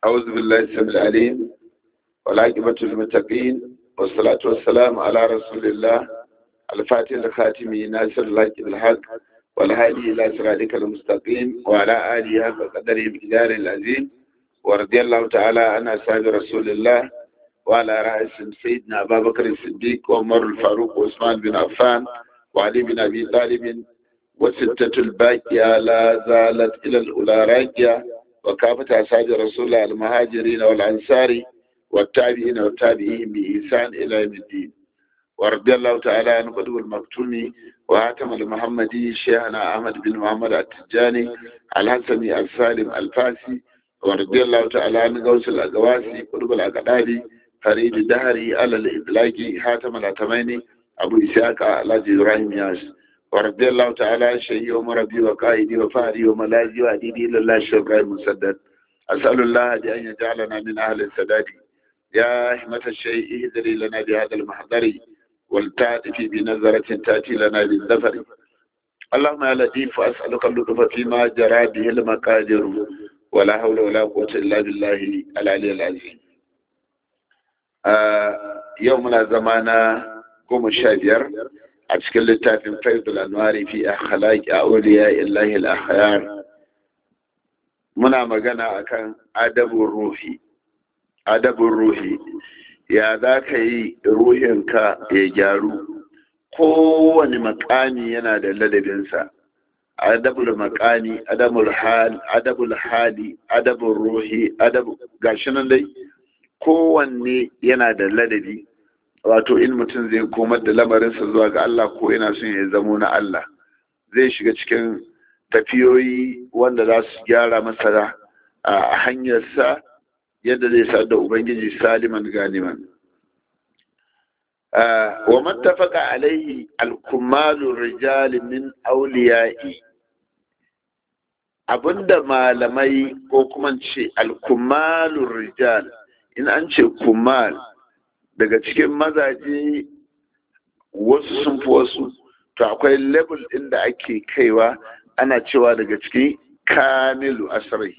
أعوذ بالله السميع العليم والعاقبة للمتقين والصلاة والسلام على رسول الله الفاتح الخاتم ناصر الحق بالحق والهادي إلى صراطك المستقيم وعلى آله حق قدره بجدار العظيم ورضي الله تعالى عن أصحاب رسول الله وعلى رأسهم سيدنا أبا بكر الصديق وعمر الفاروق وعثمان بن عفان وعلي بن أبي طالب وستة الباقية لا زالت إلى الأولى راجية وكافة أصحاب رسول الله المهاجرين والأنصار والتابعين والتابعين بإحسان إلى يوم الدين ورضي الله تعالى عن قدوة المكتوم وهاتم المحمدي شيخنا أحمد بن محمد التجاني الحسني السالم الفاسي ورضي الله تعالى عن غوث الأقواسي قطب الأقداري فريد الدهري على الإطلاق حاتم الأتميني أبو إسحاق الحاج إبراهيم ياس ورضي الله تعالى عن شيخي ومربي وقائدي وفهري وملاذي وأديبي لله الشيخ إبراهيم مسدد أسأل الله أن يجعلنا من أهل السداد يا همة الشيء اهدري لنا بهذا المحضر والتعطف بنظرة تأتي لنا بالظفر اللهم يا لطيف أسألك اللطف فيما جرى به المقادير ولا حول ولا قوة إلا بالله العلي العظيم. يومنا زمانا قوم الشابير أشكال التافم فيض الأنوار في أخلاق أولياء الله الأخيار. منا مغانا أكان أدب الروحي ya za ka yi ruhinka ya gyaru. Kowane makami yana da ladabinsa, adabul makami, adabul hali, adabul ruhi, gashi nan dai kowanne yana da ladabi. Wato in mutum zai komar da lamarinsa zuwa ga Allah ko yana son ya zamo na Allah, zai shiga cikin tafiyoyi wanda za su gyara masa a hanyarsa yadda zai sa da Ubangiji saliman ganiman. Wa mattafaka alaihi alkumalun rijali min auliya'i, abinda malamai ko kuma ce alkumalun rijal, in an ce kumal daga cikin mazaje wasu sun fi wasu, to akwai level inda ake kaiwa ana cewa daga cikin kamilu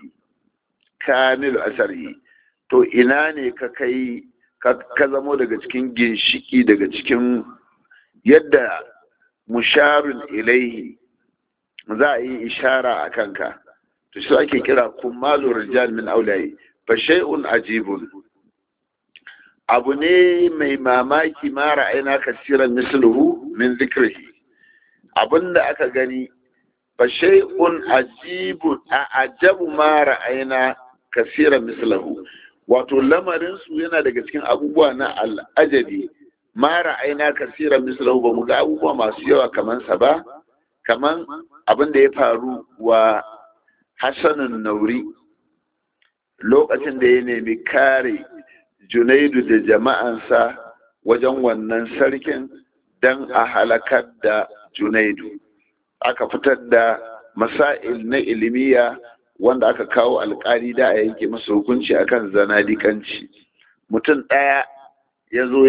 asarhi. To ina ne ka kai ka zamo daga cikin ginshiki, daga cikin yadda musharun ilaihi za a yi ishara a kanka, to shi ake kira kummalu rijal min aulayi. Fa shay'un ajibun, abu ne mai mamaki ma ra'ayna kasiran misluhu min zikrihi, abinda aka gani. Fa shay'un ajibun ajabu ma ra'ayna kasiran misluhu, wato lamarinsu yana daga cikin abubuwa na al'ajabi. Ma ra'ayna kasiran mislahu, ba mu ga abubuwa masu yawa kamansa ba, kaman abin da ya faru wa Hassanun Nauri lokacin da ya nemi kare Junaidu da jama'ansa wajen wannan sarkin don a halakar da Junaidu. Aka fitar da masail na ilimiya wanda aka kawo alƙali da a yanke masa hukunci akan zanadikanci. Mutum ɗaya ya zo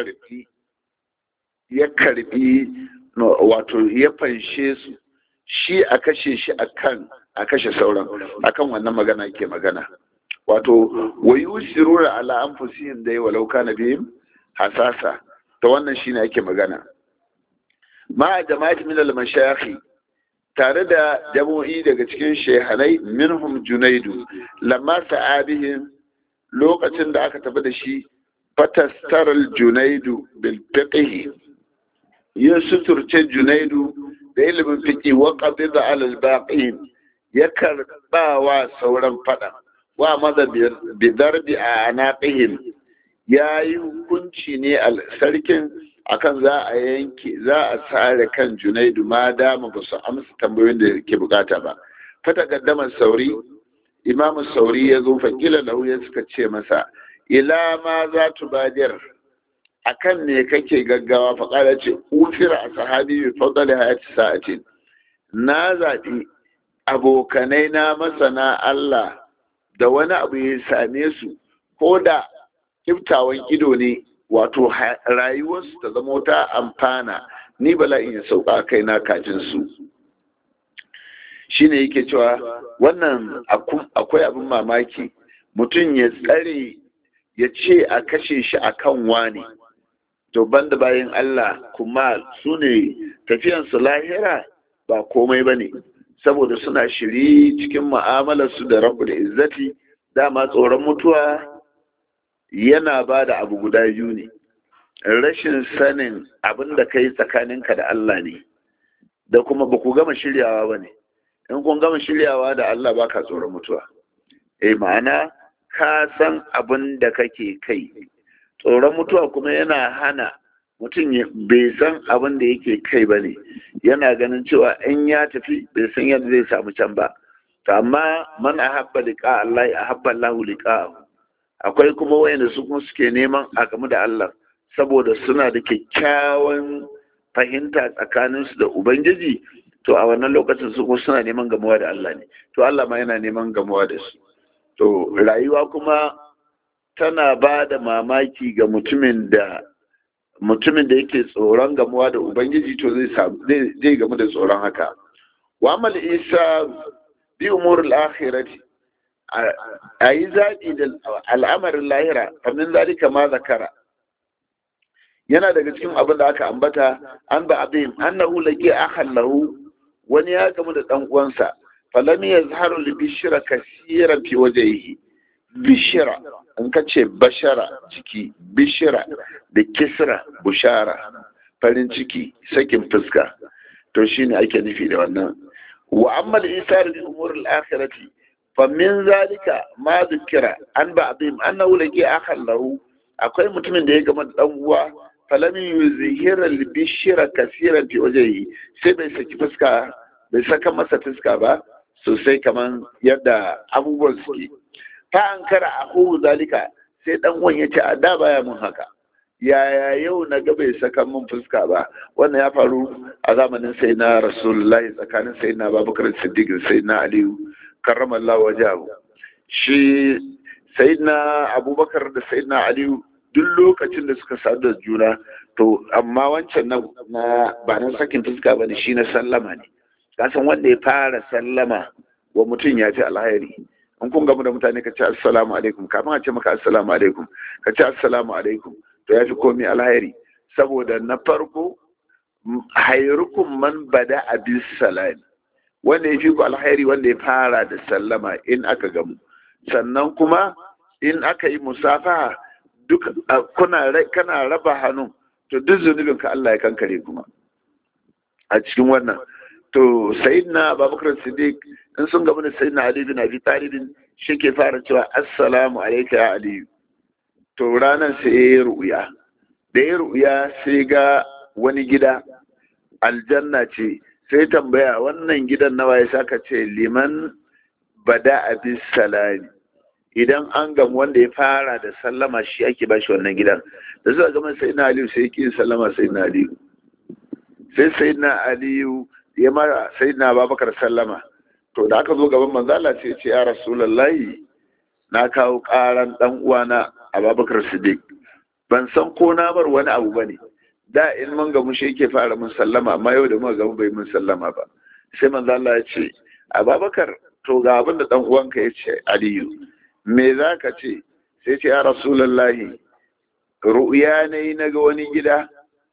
ya karbi wato ya fanshe su, shi a kashe shi a kashe sauran, akan wannan magana ke magana. Wato wayu sirura ala anfusihim dai walau kana bihim hasasa, ta wannan shine ake magana. Ma jama'at min al-mashayikh, tare da jam'o'i daga cikin shehanai, minhum Junaidu lamma sa'abihim, lokacin da aka tafi da shi fatastaral Junaidu bil fiqh, ya suturce Junaidu da ilimin fiqh wa qabida ala al baqin, ya karbawa sauran fada wa madha bi darbi anaqihim, yayi hukunci ne al sarkin akan za a tsare kan Junaidu ma dama ba su amsa tambayoyin da ke bukata ba. Fata gaddamar Sauri, Imamu Sauri ya zo fakila lahu, ya suka ce masa ila ma za tu badir, akan ne kake gaggawa? Faƙala ce ufira a sahabi bi fadali hayati sa'atin, na zaɓi abokanai na masana Allah da wani abu ya same su ko da kiftawan ido ne, wato rayuwarsu ta zama ta amfana, ni bala'in ya sauka kai na kajin su. Shine yake cewa wannan akwai abin mamaki mutum ya tsare ya ce a kashe shi akan wani, to banda bayan Allah kuma su ne tafiyansu lahira ba komai ba ne, saboda suna shiri cikin mu'amalarsu da rabu da izzati. Dama tsoron mutuwa yana ba da abu guda biyu ne, rashin sanin abin da ka yi tsakaninka da Allah ne, da kuma ba ku gama shiryawa ba ne. In kun gama shiryawa da Allah ba ka tsoron mutuwa, ma'ana ka san abin da kake kai. Tsoron mutuwa kuma yana hana mutum bai san abin da yake kai ba ne, yana ganin cewa in ya tafi bai san yadda zai samu can ba. Amma man ahabba liqa Allah ahabba Allahu liqa'ahu. Akwai kuma wayanda su kuma suke neman a gamu da Allah saboda suna da kyakkyawan fahimta tsakaninsu da Ubangiji, to a wannan lokacin su kuma suna neman gamuwa da Allah ne, to Allah ma yana neman gamuwa da su. To rayuwa kuma tana ba da mamaki ga mutumin da yake tsoron gamuwa da Ubangiji, to zai gamu da tsoron haka. Wa mal isa bi umuril akhirati, a yi zaɓi da al'amarin lahira, kamin zalika ma zakara. Yana daga cikin abin da aka ambata, an ba abin annahu laqi akhan lahu, wani ya gamu da dan uwansa, falam yazharu li bishra kaseeran fi wajhihi. Bishra in ka ce bashara ciki, bishra da kisra bushara farin ciki, sakin fuska, to shine ake nufi da wannan. Wa amma al-isar bi umur al-akhirati fa min zalika ma dhukira an ba abin annahu laqi akhan lahu, akwai mutumin da ya gama da dan uwa, falam yuzhira al-bishra kaseeran fi wajhihi, sai bai saki fuska, bai saka masa fuska ba sosai kaman yadda abubuwan suke. Fa an kara aku zalika, sai dan uwan yace a da baya mun haka, yaya yau na ga bai saka mun fuska ba. Wannan ya faru a zamanin sayyidina Rasulullahi, tsakanin sayyidina Abubakar Siddiq da sayyidina Ali karramallahu wajhahu. Shi sayyidina Abubakar da sayyidina Ali duk lokacin da suka sadu da juna, to amma wancan na ba na sakin fuska ba ne, shi na sallama ne. Kasan wanda ya fara sallama wa mutum ya fi alhairi. In kun gamu da mutane ka ce assalamu alaikum, kafin a ce maka assalamu alaikum ka ce assalamu alaikum, to ya fi komai alhairi. Saboda na farko, hayrukum man bada abis salam, wanda ya fi ku alhairi wanda ya fara da sallama in aka gamu. Sannan kuma in aka yi musafaha, duk kana raba hannu, to duk zunubin ka Allah ya kankare kuma a cikin wannan. To sayyidina Abubakar Siddiq in sun gaba da sayyidina Ali bin Abi Talib, shi ke fara cewa assalamu alayka ya Ali. To ranar sai ya ru'ya, da ya ru'ya sai ga wani gida aljanna ce, sai tambaya wannan gidan nawa ya saka ce liman bada abis salami. Idan an gamu wanda ya fara da sallama shi ake bashi wannan gidan. Da suka gama sayyidina Ali sai kin sallama sayyidina Ali, sai sayyidina Ali ya mara sayyidina Abubakar sallama. To da aka zo gaban manzo Allah sai ya ce ya Rasulullahi, na kawo karan dan uwana Abubakar Siddiq, ban san ko na bar wani abu bane. Da in mun gamu shi yake fara mun sallama, amma yau da muka gamu bai mun sallama ba. Sai manzo Allah ya ce Abubakar, to ga abin da dan uwanka ya ce Aliyu, me za ka ce? Sai ce ya Rasulullahi, ru'ya ne na ga wani gida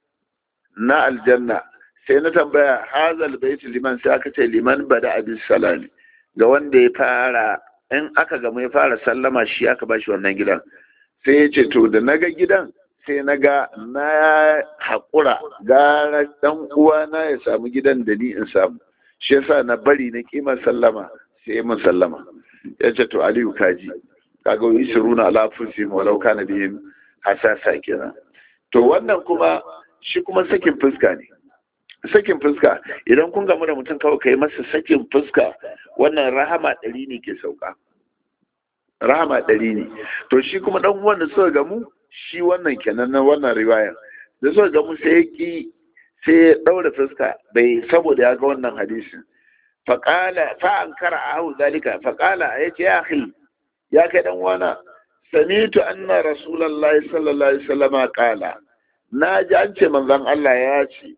na aljanna, sai na tambaya hazal bait liman, sai aka ce liman bada abis salami, ga wanda ya fara, in aka gama ya fara sallama shi aka bashi wannan gidan. Sai ya ce to da na ga gidan sai na ga na haƙura gara dan uwana ya samu gidan da ni in samu, shi yasa na bari na kimar sallama, sai mun sallama. Ya ce to Aliyu kaji, kaga yusiruna ala anfusihim walau kana bihim hasasa kenan. To wannan kuma shi kuma sakin fuska ne. Sakin fuska, idan kun gamu da mutum kawai kai masa sakin fuska, wannan rahama 100 ne ke sauka, rahama 100 ne. To shi kuma dan uwan da suka gamu, shi wannan kenan na wannan riwayar, da suka gamu sai ya daura fuska, bai, saboda ya ga wannan hadisin. Faƙala fa'ankara a hau zalika, faƙala ya ce ya akhi, ya kai dan wana, samitu anna rasulullahi sallallahu alaihi wasallama qala, na ji an ce manzon Allah ya ce,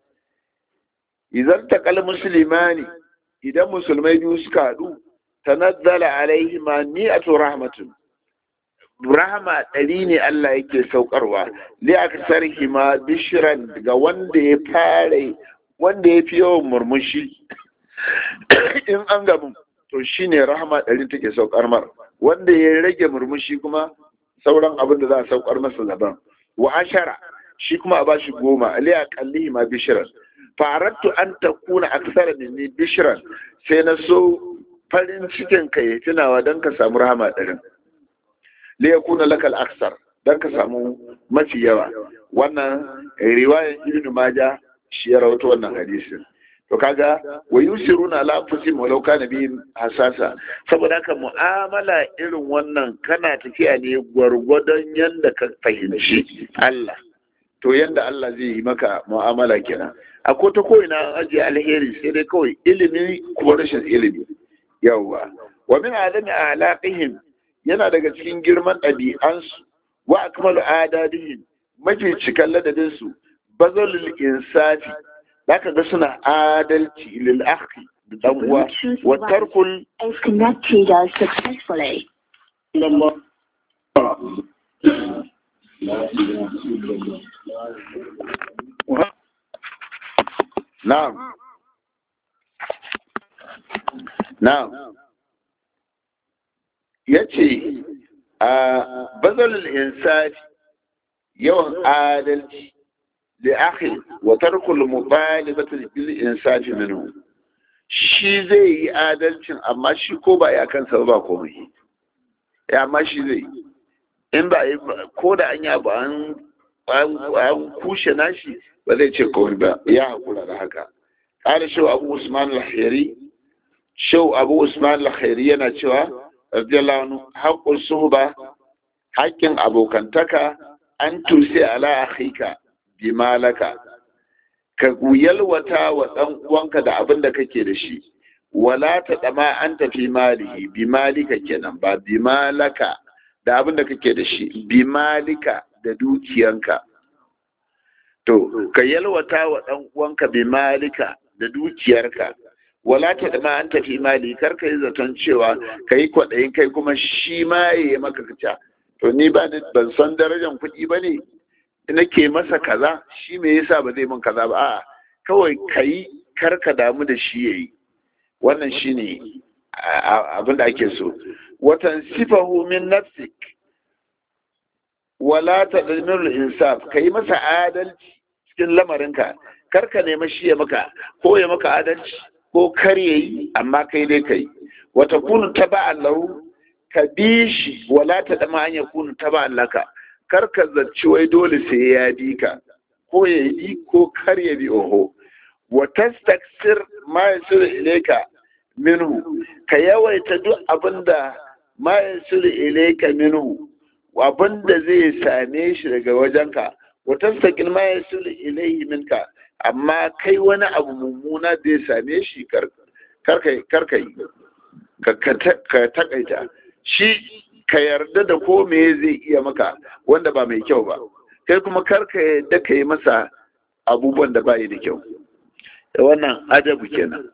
idan taqal muslimani, idan musulmai biyu suka haɗu, tanazzala alaihima ni'atu rahmatun, rahama 100 ne Allah yake saukarwa li aksarihi ma bishran ga wanda ya fi yawan murmushi in an gamu to shine rahama 100 take saukar mar, wanda ya rage murmushi kuma sauran abin da za a saukar masa daban. Wa ashara shi kuma a bashi 10 li aqallihi ma bishran faratu an takuna aksara minni bishran, sai na so farin cikin ka ya tunawa dan ka samu rahama 100 li yakuna lakal aksar, dan ka samu mafi yawa. Wannan riwayar Ibn Majah shi ya rawaito wannan hadisin. To kaga wa yusiruna ala anfusihim walau kana bihim hasasa, saboda haka mu'amala irin wannan kana tafiya ne gwargwadon yanda ka fahimci Allah, to yanda Allah zai yi maka mu'amala kenan. Akwai ta ko'ina ajiye alheri, sai dai kawai ilimi kuma rashin ilimi. Yawwa wa min alami alaqihim, yana daga cikin girman ɗabi'ansu, wa akmalu adadihim, mafi cikan ladadinsu, bazalul insafi, zaka ga suna adalci lil akhi da dan uwa, wa tarkul connected us successfully. Na'am yace a bazalul insafi, yawan adalci لأخي وترك المطالبة بالإنصاف منه, shi zai yi adalcin amma shi ko ba ya kansa ba komai, amma shi zai in ba ko da an yaba an kushe nashi ba zai ce komai ba, ya hakura da haka. Ƙara shau Abu Usman al-Khairi yana cewa radiyallahu anhu, haqqul suhba, haƙƙin abokantaka, an tusi ala akhika bimalaka, ka yalwata wa ɗan uwanka da abin da kake da shi, wala ta dama an tafi malihi, bimalika kenan ba bimalaka, da abin da kake da shi, bimalika da dukiyanka. To ka yalwata wa ɗan uwanka bimalika da dukiyarka, wala ta dama an tafi mali, kar ka yi zaton cewa ka yi kwaɗayin kai kuma shi ma ya yi maka kaca, to ni ban san darajar kuɗi ba ne nake masa kaza, shi me yasa ba zai min kaza ba? A'a, kawai kai karka damu da shi yayi. Wannan shine abin da ake so. Watan sifahu min nafsik wala tadmir insaf, kai masa adalci cikin lamarinka, karka nema shi ya maka ko ya maka adalci ko kar yayi, amma kai dai kai. Wata kunu taba'an lahu, ka bi shi, wala tadma an yakunu taba'an laka, karka zaci wai dole sai ya bi ka, ko ya bi ko kar ya bi, oho. Wa tastaksir ma yasiru ilayka minhu, ka yawaita duk abinda ma yasiru ilayka minhu, abinda zai same shi daga wajenka. Wa tastaqil ma yasiru ilayhi minka, amma kai wani abu mummuna da ya same shi karka yi, ka takaita shi, ka yarda da ko me zai iya maka wanda ba mai kyau ba, kai kuma karka yadda ka yi masa abubuwan da ba yi da kyau. Wannan adabu kenan.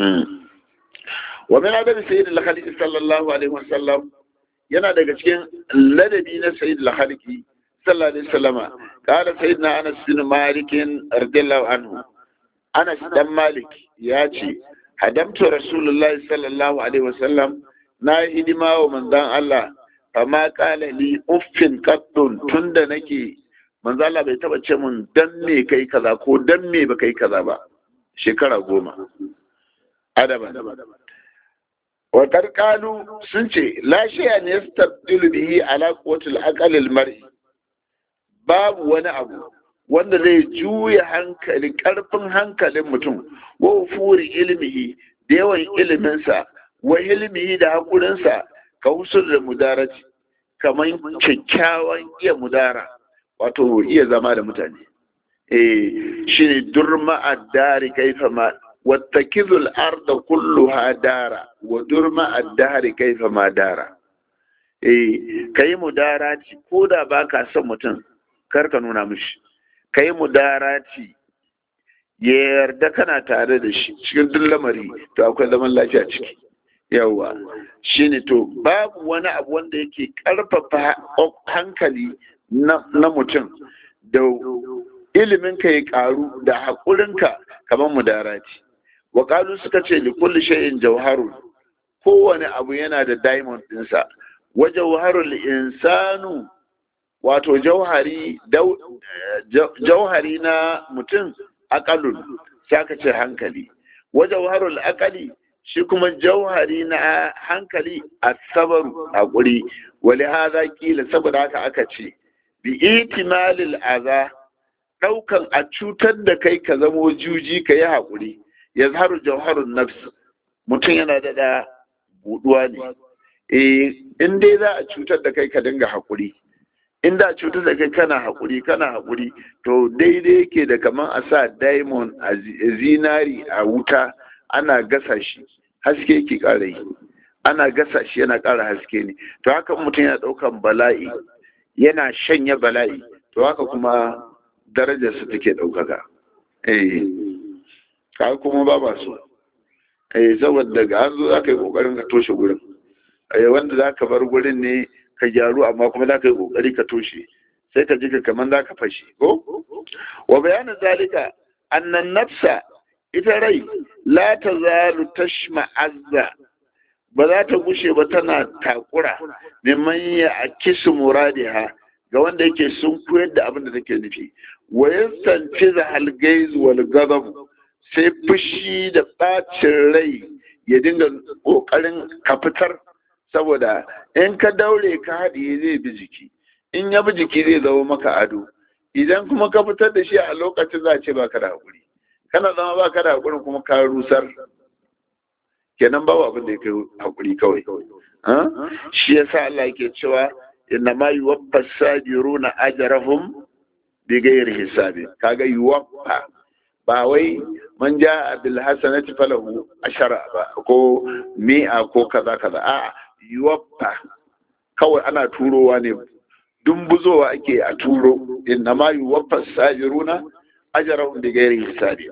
Wa min adabi sayyid al-khaliq sallallahu alaihi wasallam, yana daga cikin ladabi na sayyid al-khaliq sallallahu alaihi wasallama. Qala sayyidina Anas bin Malik radiyallahu anhu, Anas dan Malik ya ce, hadamtu rasulullahi sallallahu alaihi wasallam, na hidima wa manzon Allah, amma kala li uffin qaddun, tunda nake manzo Allah bai taba ce mun dan me kai kaza ko dan me ba kai kaza ba, shekara 10 adaban. Wa qarqalu sun ce la shay'a ne yastabdilu bihi ala quwwatil aqalil mar'i, babu wani abu wanda zai juya hankali, karfin hankalin mutum, wa furi ilmihi, da yawan iliminsa, wa ilmihi da hakurinsa, ka usul da mudarati, kamar kyakkyawan iya mudara, wato iya zama da mutane. Shine durma addari kaifa ma wattakizul arda kulluha dara wa durma addari kaifa ma dara. Kai mudarati, ko da baka son mutum kar ka nuna mishi, kai mudarati, ya yarda kana tare da shi cikin duk lamari, to akwai zaman lafiya ciki. yawa shine to babu wani abu wanda yake karfafa hankali na mutum da iliminka ya karu da haƙurinka kamar mudarati wa qalu suka ce li kulli shay'in jawharun kowane abu yana da diamond dinsa wa jawharul insanu wato jauhari na mutum aqalun saka ce hankali wa jawharul aqali shi kuma jauhari na hankali asabaru haƙuri wali haza kila saboda haka aka ce bi itimalil aza ɗaukan a cutar da kai ka zamo juji ka yi haƙuri ya zaharu jauharun nafs mutum yana da buɗuwa ne in dai za a cutar da kai ka dinga haƙuri in da cutar da kai kana haƙuri to daidai yake da kamar a sa diamond a zinari a wuta ana gasa shi haske yake ƙara yi ana gasa shi yana ƙara haske ne to haka mutum yana ɗaukan bala'i yana shanya bala'i to haka kuma darajarsa take ɗaukaka ka kuma ba su saboda daga an zo za ka yi ƙoƙarin ka toshe gurin wanda za ka bar gurin ne ka gyaru amma kuma za ka yi ƙoƙari ka toshe sai ka ji ka kamar za ka fashe ko wa bayanin zalika annan nafsa ita rai la ta zalu tashma azza ba za ta gushe ba tana takura neman ya akisu muradiha ga wanda yake sun koyar da abin da take nufi wa yastanfiza halgaiz wal ghadab sai fushi da bacin rai ya dinga kokarin ka fitar saboda in ka daure ka haɗiye zai bi jiki in ya bi jiki zai zama maka ado idan kuma ka fitar da shi a lokacin za a ce baka da haƙuri kana zama baka da haƙurin kuma ka rusar kenan babu abin da ya kai haƙuri kawai shi yasa Allah yake cewa inna ma yuwaffa sabiruna ajrahum bighairi hisabi kaga yuwaffa ba wai man jaa bil hasanati falahu ashara ba ko mi'a ko kaza kaza a yuwaffa kawai ana turowa ne dumbuzowa ake a turo inna ma yuwaffa sabiruna ajrahum bighairi hisabi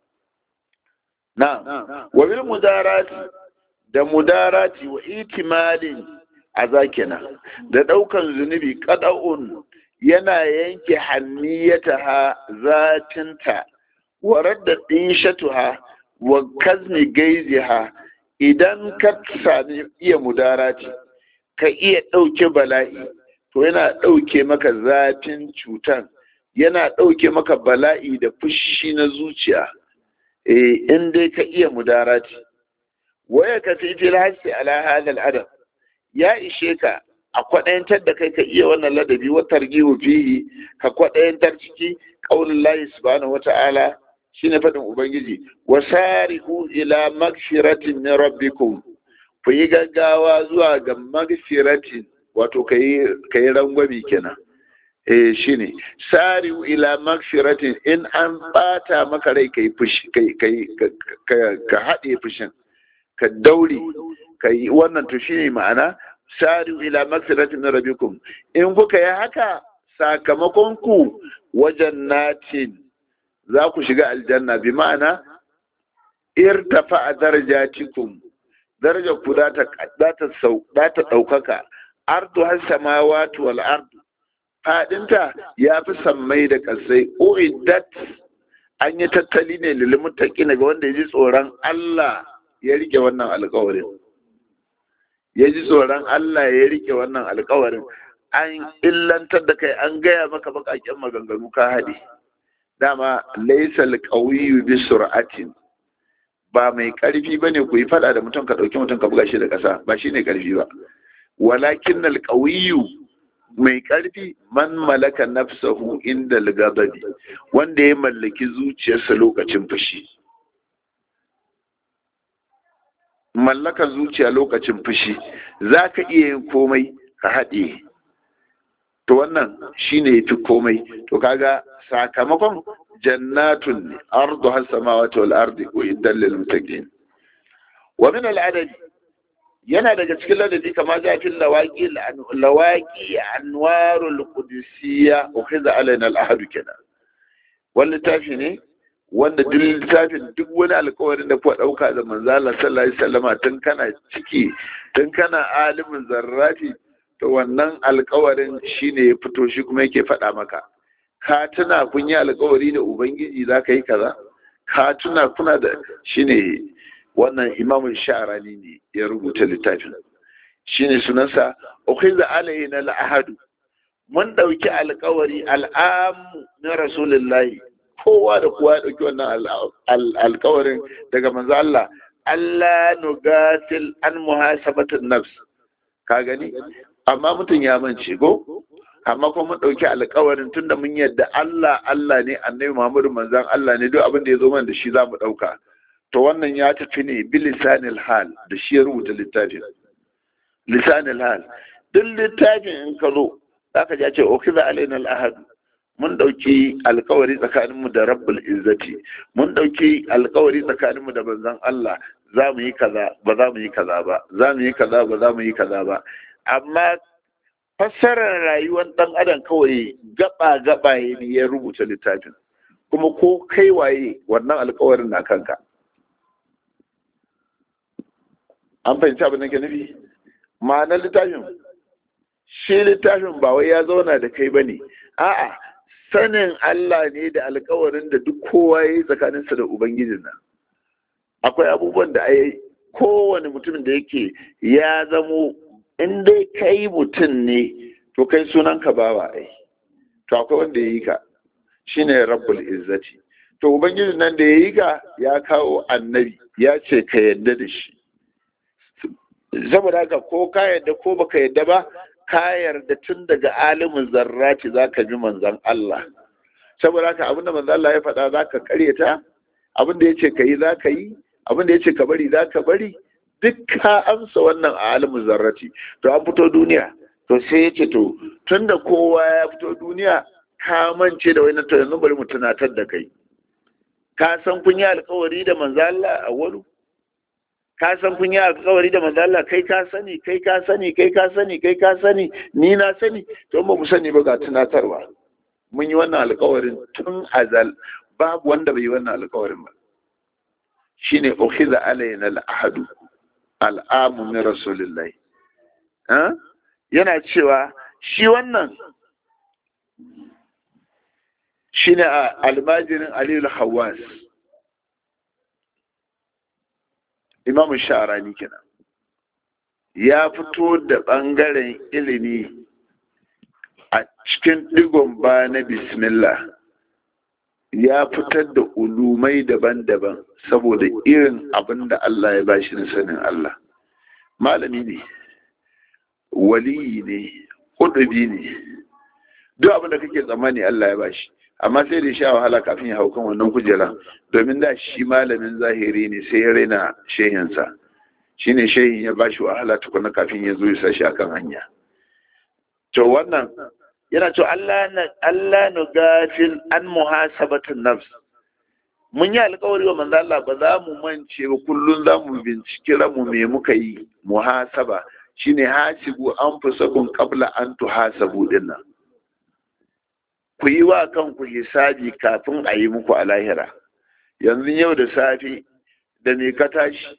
na wa bil mudarati da mudarati wa itimalin azakina da daukan zunubi qada'un yana yanke hanniyataha zatinta wa radda dinshatuha wa kazni gaiziha idan ka sami iya mudarati ka iya dauke bala'i to yana dauke maka zafin cutan yana dauke maka bala'i da fushi na zuciya in dai ka iya mudarati waya ka fi filhasi ala hadal adam ya ishe ka a kwaɗayantar da kai ka iya wannan ladabi wa targihu fihi ka kwaɗayantar ciki qaulul lahi subhanahu wata'ala shine fadin ubangiji wasari'u ila magfiratin min rabbikum ku yi gaggawa zuwa ga magfiratin wato kai rangwami kenan shine sari'u ila magfiratin in an bata maka rai kai fushi ka haɗe fushin ka daure kai wannan to shine ma'ana sari'u ila magfiratin min rabbikum in kuka yi haka sakamakon ku wajen natin za ku shiga aljanna bi ma'ana irtafa darajatikum darajar ku za ta ɗaukaka ardu has samawati wal ardu fadinta ya fi sammai da ƙasai uiddat an yi tattali ne lil muttaqina ga wanda ya ji tsoron Allah ya rike wannan alƙawarin an illantar da kai an gaya maka bakaken maganganu ka haɗe dama laisa alqawiyyu bi sur'atin ba mai karfi bane ku yi fada da mutum ka dauki mutum ka buga shi da kasa ba shine karfi ba walakin alqawiyyu mai karfi man malaka nafsahu inda al-ghadabi wanda ya mallaki zuciyarsa lokacin fushi mallaka zuciya lokacin fushi zaka iya yin komai ka haɗe to wannan shine yafi komai to kaga sakamakon jannatun ardu has samawati wal ardi uiddat lil muttaqin wa min al adab yana daga cikin ladabi kama ja fil lawaqi anwarul qudusiyya ukhiza alaina al ahad kana wal tafi ne wanda duk littafin duk wani alƙawarin da kuka ɗauka da manzo Allah sallallahu alaihi wasallama tun kana ciki tun kana alimin zarrati to wannan alƙawarin shine ya fito shi kuma yake faɗa maka ka tuna kun yi alƙawari da ubangiji za ka yi kaza ka tuna kuna da shine wannan imamun sha'arani ne ya rubuta littafin shine sunansa ukhiza alayna al-ahadu mun dauki alƙawari al'amu na rasulullahi kowa da kowa ya dauki wannan alƙawarin daga manzo Allah Allah nugatil an muhasabatun nafs ka gani amma mutum ya mance go amma kuma mun dauki alƙawarin tunda mun yadda Allah ne annabi Muhammadu manzon Allah ne duk abin da ya zo mana da shi za mu dauka to wannan ya tafi ne bilisanil hal da shi ya rubuta littafin lisanil hal duk littafin in ka zo zaka ji ce ukiza alaina al-ahad mun dauki alkawari tsakaninmu da rabbul izzati mun dauki alkawari tsakaninmu da manzon Allah za mu yi kaza ba za mu yi kaza ba za mu yi kaza ba za mu yi kaza ba amma fassarar rayuwar dan adam kawai gaba ne ya rubuta littafin kuma ko kai waye wannan alkawarin na kanka an fahimci abin da ke nufi ma'anar littafin shi littafin ba wai ya zauna da kai ba ne a'a sanin Allah ne da alkawarin da duk kowa ya yi tsakaninsa da ubangijin nan akwai abubuwan da kowane mutumin da yake ya zamo in dai kai mutum ne to kai sunan ka bawa to akwai wanda ya yi ka shine rabbul izzati to ubangijin nan da ya yi ka ya kawo annabi ya ce ka yadda da shi saboda haka ko ka yadda ko baka yadda ba ka yarda tun daga alimin zarrati zaka bi manzon Allah saboda haka abinda manzon Allah ya faɗa zaka karyata abinda yace kai zaka yi abinda yace ka bari zaka bari duk ka amsa wannan alimin zarrati to an fito duniya to sai yace to tunda kowa ya fito duniya ka mance da wannan to yanzu bari mu tunatar da kai ka san kun yi alƙawari da manzon Allah a wani ka san kun yi alƙawari da manzo Allah kai ka sani kai ka sani kai ka sani kai ka sani ni na sani to ba mu sani ba ga tunatarwa mun yi wannan alƙawarin tun azal babu wanda bai yi wannan alƙawarin ba shine ukhiza alayna al-ahadu al-amu min rasulillahi yana cewa shi wannan shine almajirin Aliyu al-Hawwas imamu sha'arani kenan ya fito da ɓangaren ilimi a cikin ɗigon ba na bismillah ya fitar da ulumai daban-daban saboda irin abin da Allah ya bashi na sanin Allah malami ne waliyi ne ƙudubi ne duk abin da kake tsammani Allah ya bashi amma sai da sha wahala kafin ya hau kan wannan kujera domin da shi malamin zahiri ne sai ya raina shehinsa shine shehin ya bashi wahala tukuna kafin ya zo ya sashi akan hanya to wannan yana to Allah nu gafil an muhasabatun nafs mun yi alƙawari wa manzo Allah ba za mu mance ba kullun za mu binciki ranmu me muka yi muhasaba shine hasibu anfusakum qabla an tuhasabu dinnan ku yi wa kanku hisabi kafin a yi muku a lahira yanzu yau da safe da me ka tashi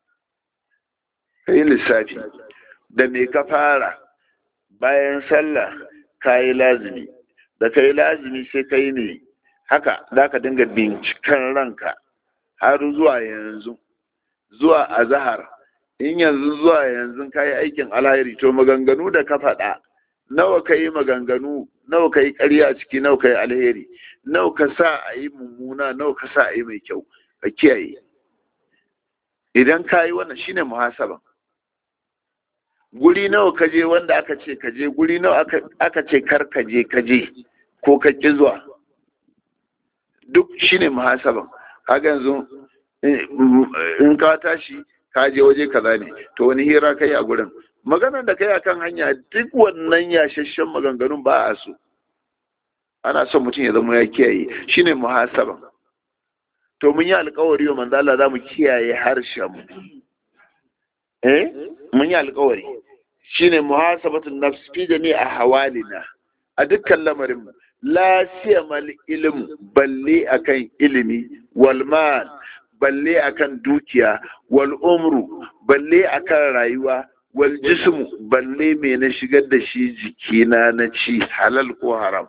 ka yi lissafi da me ka fara bayan sallah ka yi lazimi da ka yi lazimi sai ka yi ne haka za ka dinga binciken ranka har zuwa yanzu zuwa azahar in yanzu zuwa yanzu ka yi aikin alheri to maganganu da ka faɗa nawa ka yi maganganu nawa ka yi ƙarya a ciki nawa ka yi alheri nawa ka sa a yi mummuna nawa ka sa a yi mai kyau ka kiyaye idan ka yi wannan shine muhasaba guri nawa ka je wanda aka ce ka je guri nawa aka ce kar ka je ko ka ƙi zuwa duk shine muhasaba kaga yanzu in ka tashi ka je waje kaza ne to wani hira kai a gurin maganar da kai akan hanya duk wannan yashashen maganganun ba a so ana son mutum ya zama ya kiyaye shine muhasaba to mun yi alƙawari wa manzo Allah zamu kiyaye harshen mu mun yi alƙawari shine muhasabatun nafs fi jami'a hawalina a dukkan lamarin mu la siyamal ilm balle akan ilimi wal mal balle akan dukiya wal umru balle akan rayuwa wal jismu balle me na shigar da shi jikina na ci halal ko haram.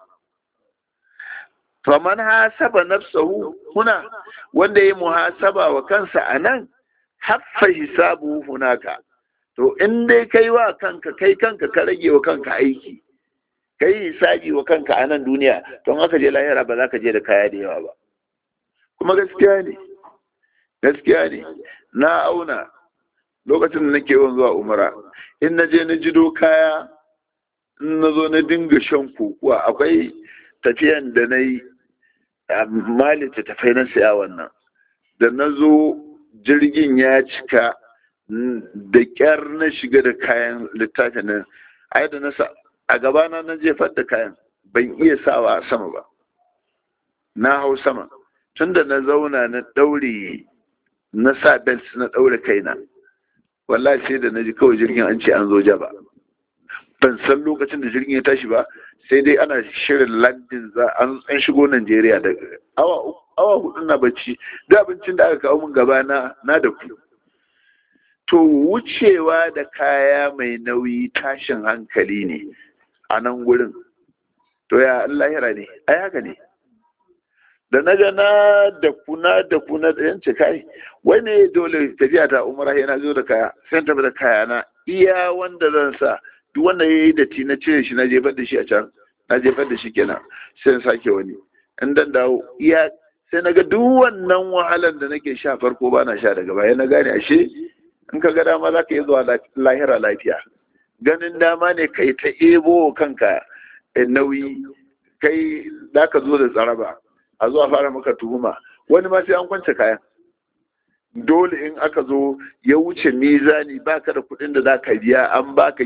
faman hasaba nafsahu huna wanda ya muhasaba wa kansa anan haffa hisabu hunaka. To in dai kai wa kanka ka rage wa kanka aiki kai hisabi wa kanka a nan duniya don haka je lahira ba za ka je da kaya da yawa ba. Kuma gaskiya ne na auna lokacin da nake yawan zuwa umara in na je na jido kaya in na zo na dinga shan kokuwa akwai tafiyan da na yi mali ta tafai na siya wannan da na zo jirgin ya cika da kyar na shiga da kayan littafin nan ai da na sa a gabana na jefar da kayan ban iya sawa a sama ba na hau sama tunda na zauna na daure na sa belt na daure kaina wallahi sai da na ji kawai jirgin an ce an zo jaba ban san lokacin da jirgin ya tashi ba sai dai ana shirin landin za an shigo Najeriya da awa hudu na bacci da abincin da aka kawo min gaba na da ku. To wucewa da kaya mai nauyi tashin hankali ne a nan gurin. To ya lahira ne, ai haka ne. Da na ga da kuna da yance kai, wai ne dole tafiya ta umara yana zo da kaya, sai tafi da kaya na iya wanda zan sa duk wanda ya yi datti na cire shi na jefar da shi a can, na jefar da shi kenan sai in sake wani. In dan dawo iya sai na ga duk wannan wahalar da nake sha farko ba na sha daga baya na gane ashe in ka ga dama za ka yi zuwa lahira lafiya. Ganin dama ne kai ta ebo kanka nauyi kai za ka zo da tsaraba a zuwa fara maka tuhuma wani ma sai an kwance kayan dole in aka zo ya wuce mizani baka da kuɗin da za ka biya an baka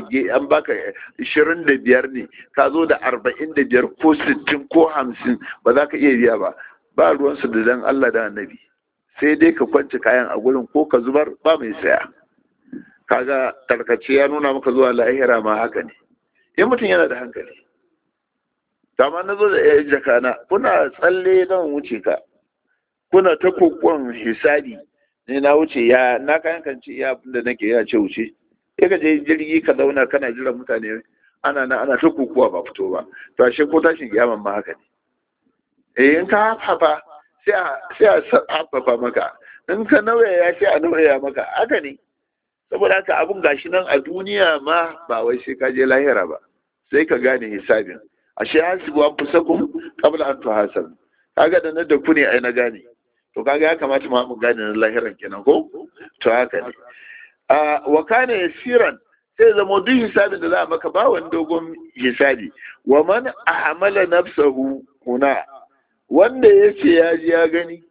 25 ne ka zo da 45 ko 60 ko 50 ba za ka iya biya ba ruwansu da dan Allah da annabi sai dai ka kwance kayan a gurin ko ka zubar ba mai saya. Kaga tarkace ya nuna maka zuwa lahira ma haka ne in mutum yana da hankali. Dama na zo da yayin jakana kuna tsalle don wuce ka kuna ta kokon hisabi ne na wuce ya na kayan kanci ya abinda nake ya ce wuce sai ka je jirgi ka zauna kana jiran mutane ana ta kokuwa ba fito ba to ashe ko tashin kiyaman ma haka ne in ka hafa sai a hafafa maka in ka nauyaya sai a nauyaya maka haka ne. Saboda haka abun gashi nan a duniya ma ba wai sai ka je lahira ba sai ka gane hisabin ashe hasibu an fusakum qabla an tuhasabu kaga da na da ku ne ai na gane to kaga ya kamata mu gane na lahiran kenan ko to haka ne. Wa kana yasiran sai zama duk hisabin da za a maka ba wani dogon hisabi. Wa man ahmala nafsahu huna wanda yace ya ji ya gani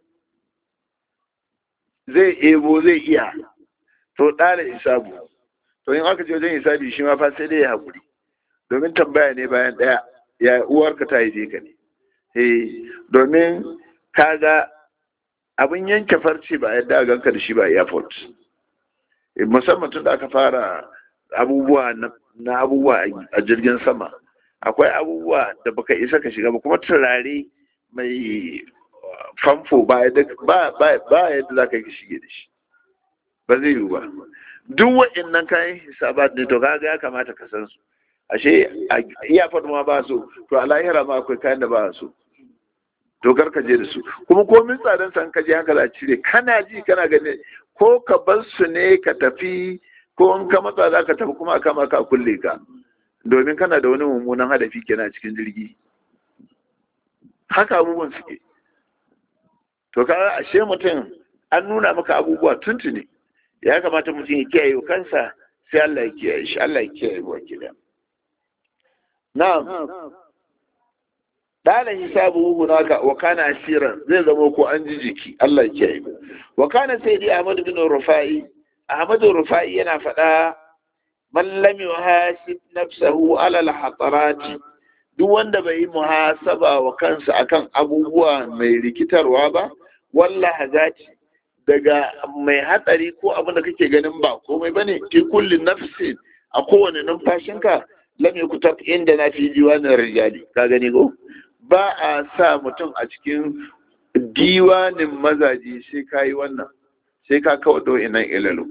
zai ebo zai iya to dala hisabu to in aka ce wajen hisabi shi ma fa sai dai ya hakuri domin tambaya ne bayan daya ya uwarka ta yi ka ne domin kaga abin yanke farce ba yadda a ganka da shi ba airport musamman tun da aka fara abubuwa na abubuwa a jirgin sama akwai abubuwa da baka isa ka shiga ba kuma turare mai famfo ba yadda za ka yi shige da shi ba zai yiwu ba. Duk waɗannan kayan hisabat ne to kaga ya kamata ka san su ashe iya faɗi ma ba so to a lahira ma akwai kayan da ba so to kar ka je da su kuma komin tsadan san ka je haka za cire kana ji kana gani ko ka bar su ne ka tafi ko in ka matsa za ka tafi kuma kama ka kulle ka domin kana da wani mummunan hadafi kenan cikin jirgi haka abubuwan suke. To kaga ashe mutum an nuna maka abubuwa tuntuni ya kamata mutum ya kiyaye kansa sai Allah ya kiyaye shi Allah ya kiyaye wa kida. Na'am. Dala hisabu hunaka wa kana asiran zai zama ko an ji jiki Allah ya kiyaye. Wa kana sayyidi Ahmad bin Rufai yana faɗa man lam yuhasib nafsahu ala al-hatarat duk wanda bai yi muhasaba wa kansa akan abubuwa mai rikitarwa ba wallahi hazati daga mai hatsari ko abin da kake ganin ba komai bane fi kulli nafsin a kowane numfashinka lam yukutab inda na fi diwanin rijali ka gani ko ba a sa mutum a cikin diwanin mazaji sai ka yi wannan sai ka kawo do'inan ilalu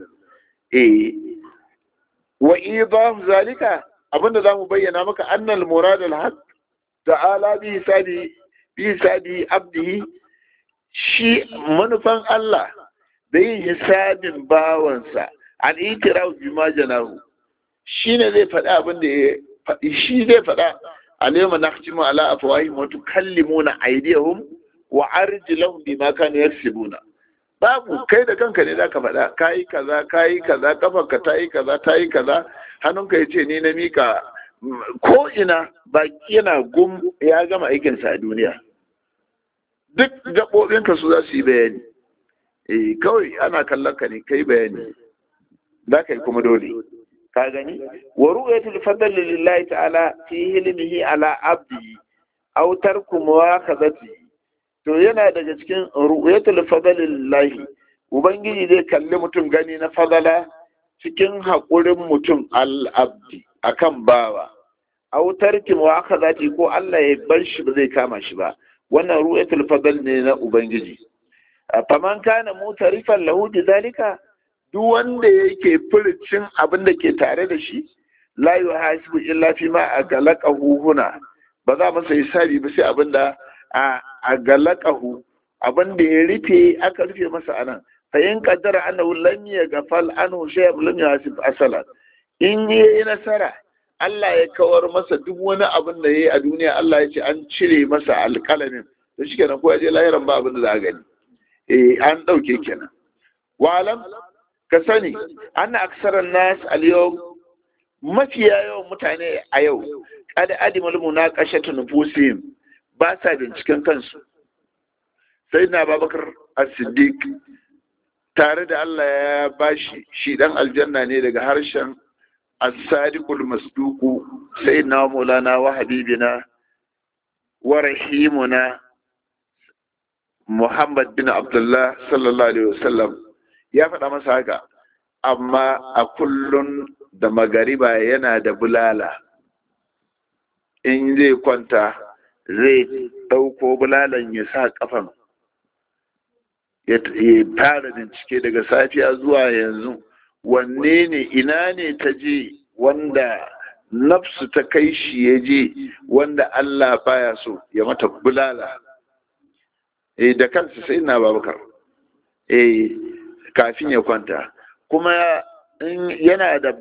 wa idaf zalika abinda zamu bayyana maka annal murad al haq ta'ala bi hisabi abdihi shi manufan Allah da yin hisabin bawansa an itiraf bima janahu shine zai faɗa abin da ya faɗi shi zai faɗa alayma nakhtimu ala afwahihim wa tukallimuna aydihim wa arjuluhum bima kanu yaksibuna babu kai da kanka ne zaka faɗa kayi kaza kafarka tayi kaza hannunka yace ni na mika ko ina baki yana gum ya gama aikinsa a duniya duk gaɓoɓinka su za su yi bayani kawai ana kallon ka ne kai bayani za ka yi kuma dole ka gani wa ru'yatul fadl lillahi ta'ala fi hilmihi ala abdi aw tarku muwakazati to yana daga cikin ru'yatul fadl lillahi ubangiji zai kalli mutum gani na fadala cikin haƙurin mutum al-abdi akan bawa aw tarki muwakazati ko Allah ya bar shi ba zai kama shi ba wannan ru'yatul fadl ne na ubangiji faman kana mutarifan lahu bidhalika duk wanda yake furcin abin da ke tare da shi la yuhasibu illa fi ma agalaqahu huna ba za masa hisabi ba sai abin da agalaqahu abin da ya rufe aka rufe masa anan fa in qaddara annahu lam yaghfal anhu shay'an lam yuhasib asalan in yi nasara Allah ya kawar masa duk wani abin da yayi a duniya Allah ya ce an cire masa alƙalamin to shikenan ko ya je lahiran ba abin da za a gani an dauke kenan wa alam ka sani anna aksaran nas al-yawm mafiya yawan mutane a yau kada adimul munaqashatu nufusihim ba sa binciken kansu sai na Babakar as-Siddiq tare da Allah ya bashi shi dan aljanna ne daga harshen as-sadiqul masduq sayyidina maulana wa habibina wa rahimuna Muhammad bin Abdullah sallallahu alaihi wasallam ya faɗa masa haka amma a kullun da magariba yana da bulala in zai kwanta zai ɗauko bulalan ya sa ƙafan ya fara bincike daga safiya zuwa yanzu wanne ne ina ne ta je wanda nafsu ta kai shi ya je wanda Allah baya so ya mata bulala da kansa sai na Babakar kafin ya kwanta kuma yana da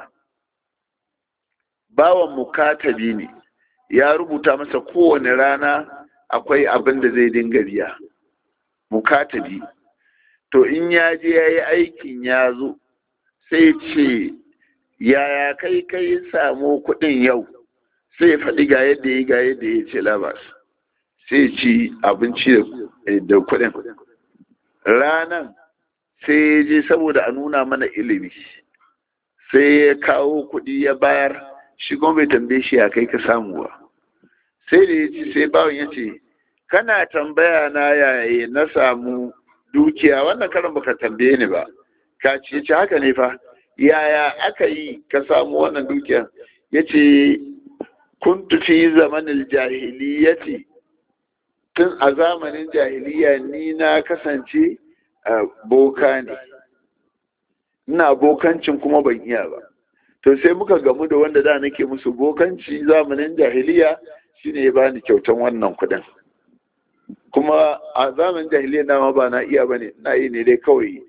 bawan mukatabi ne ya rubuta masa kowane rana akwai abin da zai dinga biya mukatabi to in ya je ya yi aikin ya zo sai ce yaya kai samu kuɗin yau sai faɗi ga yadda ya ce labas sai ci abinci da kuɗin ranan sai ya je saboda a nuna mana ilimi sai ya kawo kuɗi ya bayar shi kuma bai tambaye shi ya kai ka samu ba sai da ya ci sai bawan ya ce kana tambaya na yaya na samu dukiya wannan karan baka tambaye ni ba ka ce haka ne fa yaya aka yi ka samu wannan dukiya ya ce kuntu fi zamanin jahiliyyati tun a zamanin jahiliya ni na kasance boka ne ina bokancin kuma ban iya ba to sai muka gamu da wanda da nake musu bokanci zamanin jahiliya shine ya bani kyautan wannan kudin kuma a zamanin jahiliya na ma ba na iya bane ina yi ne dai kawai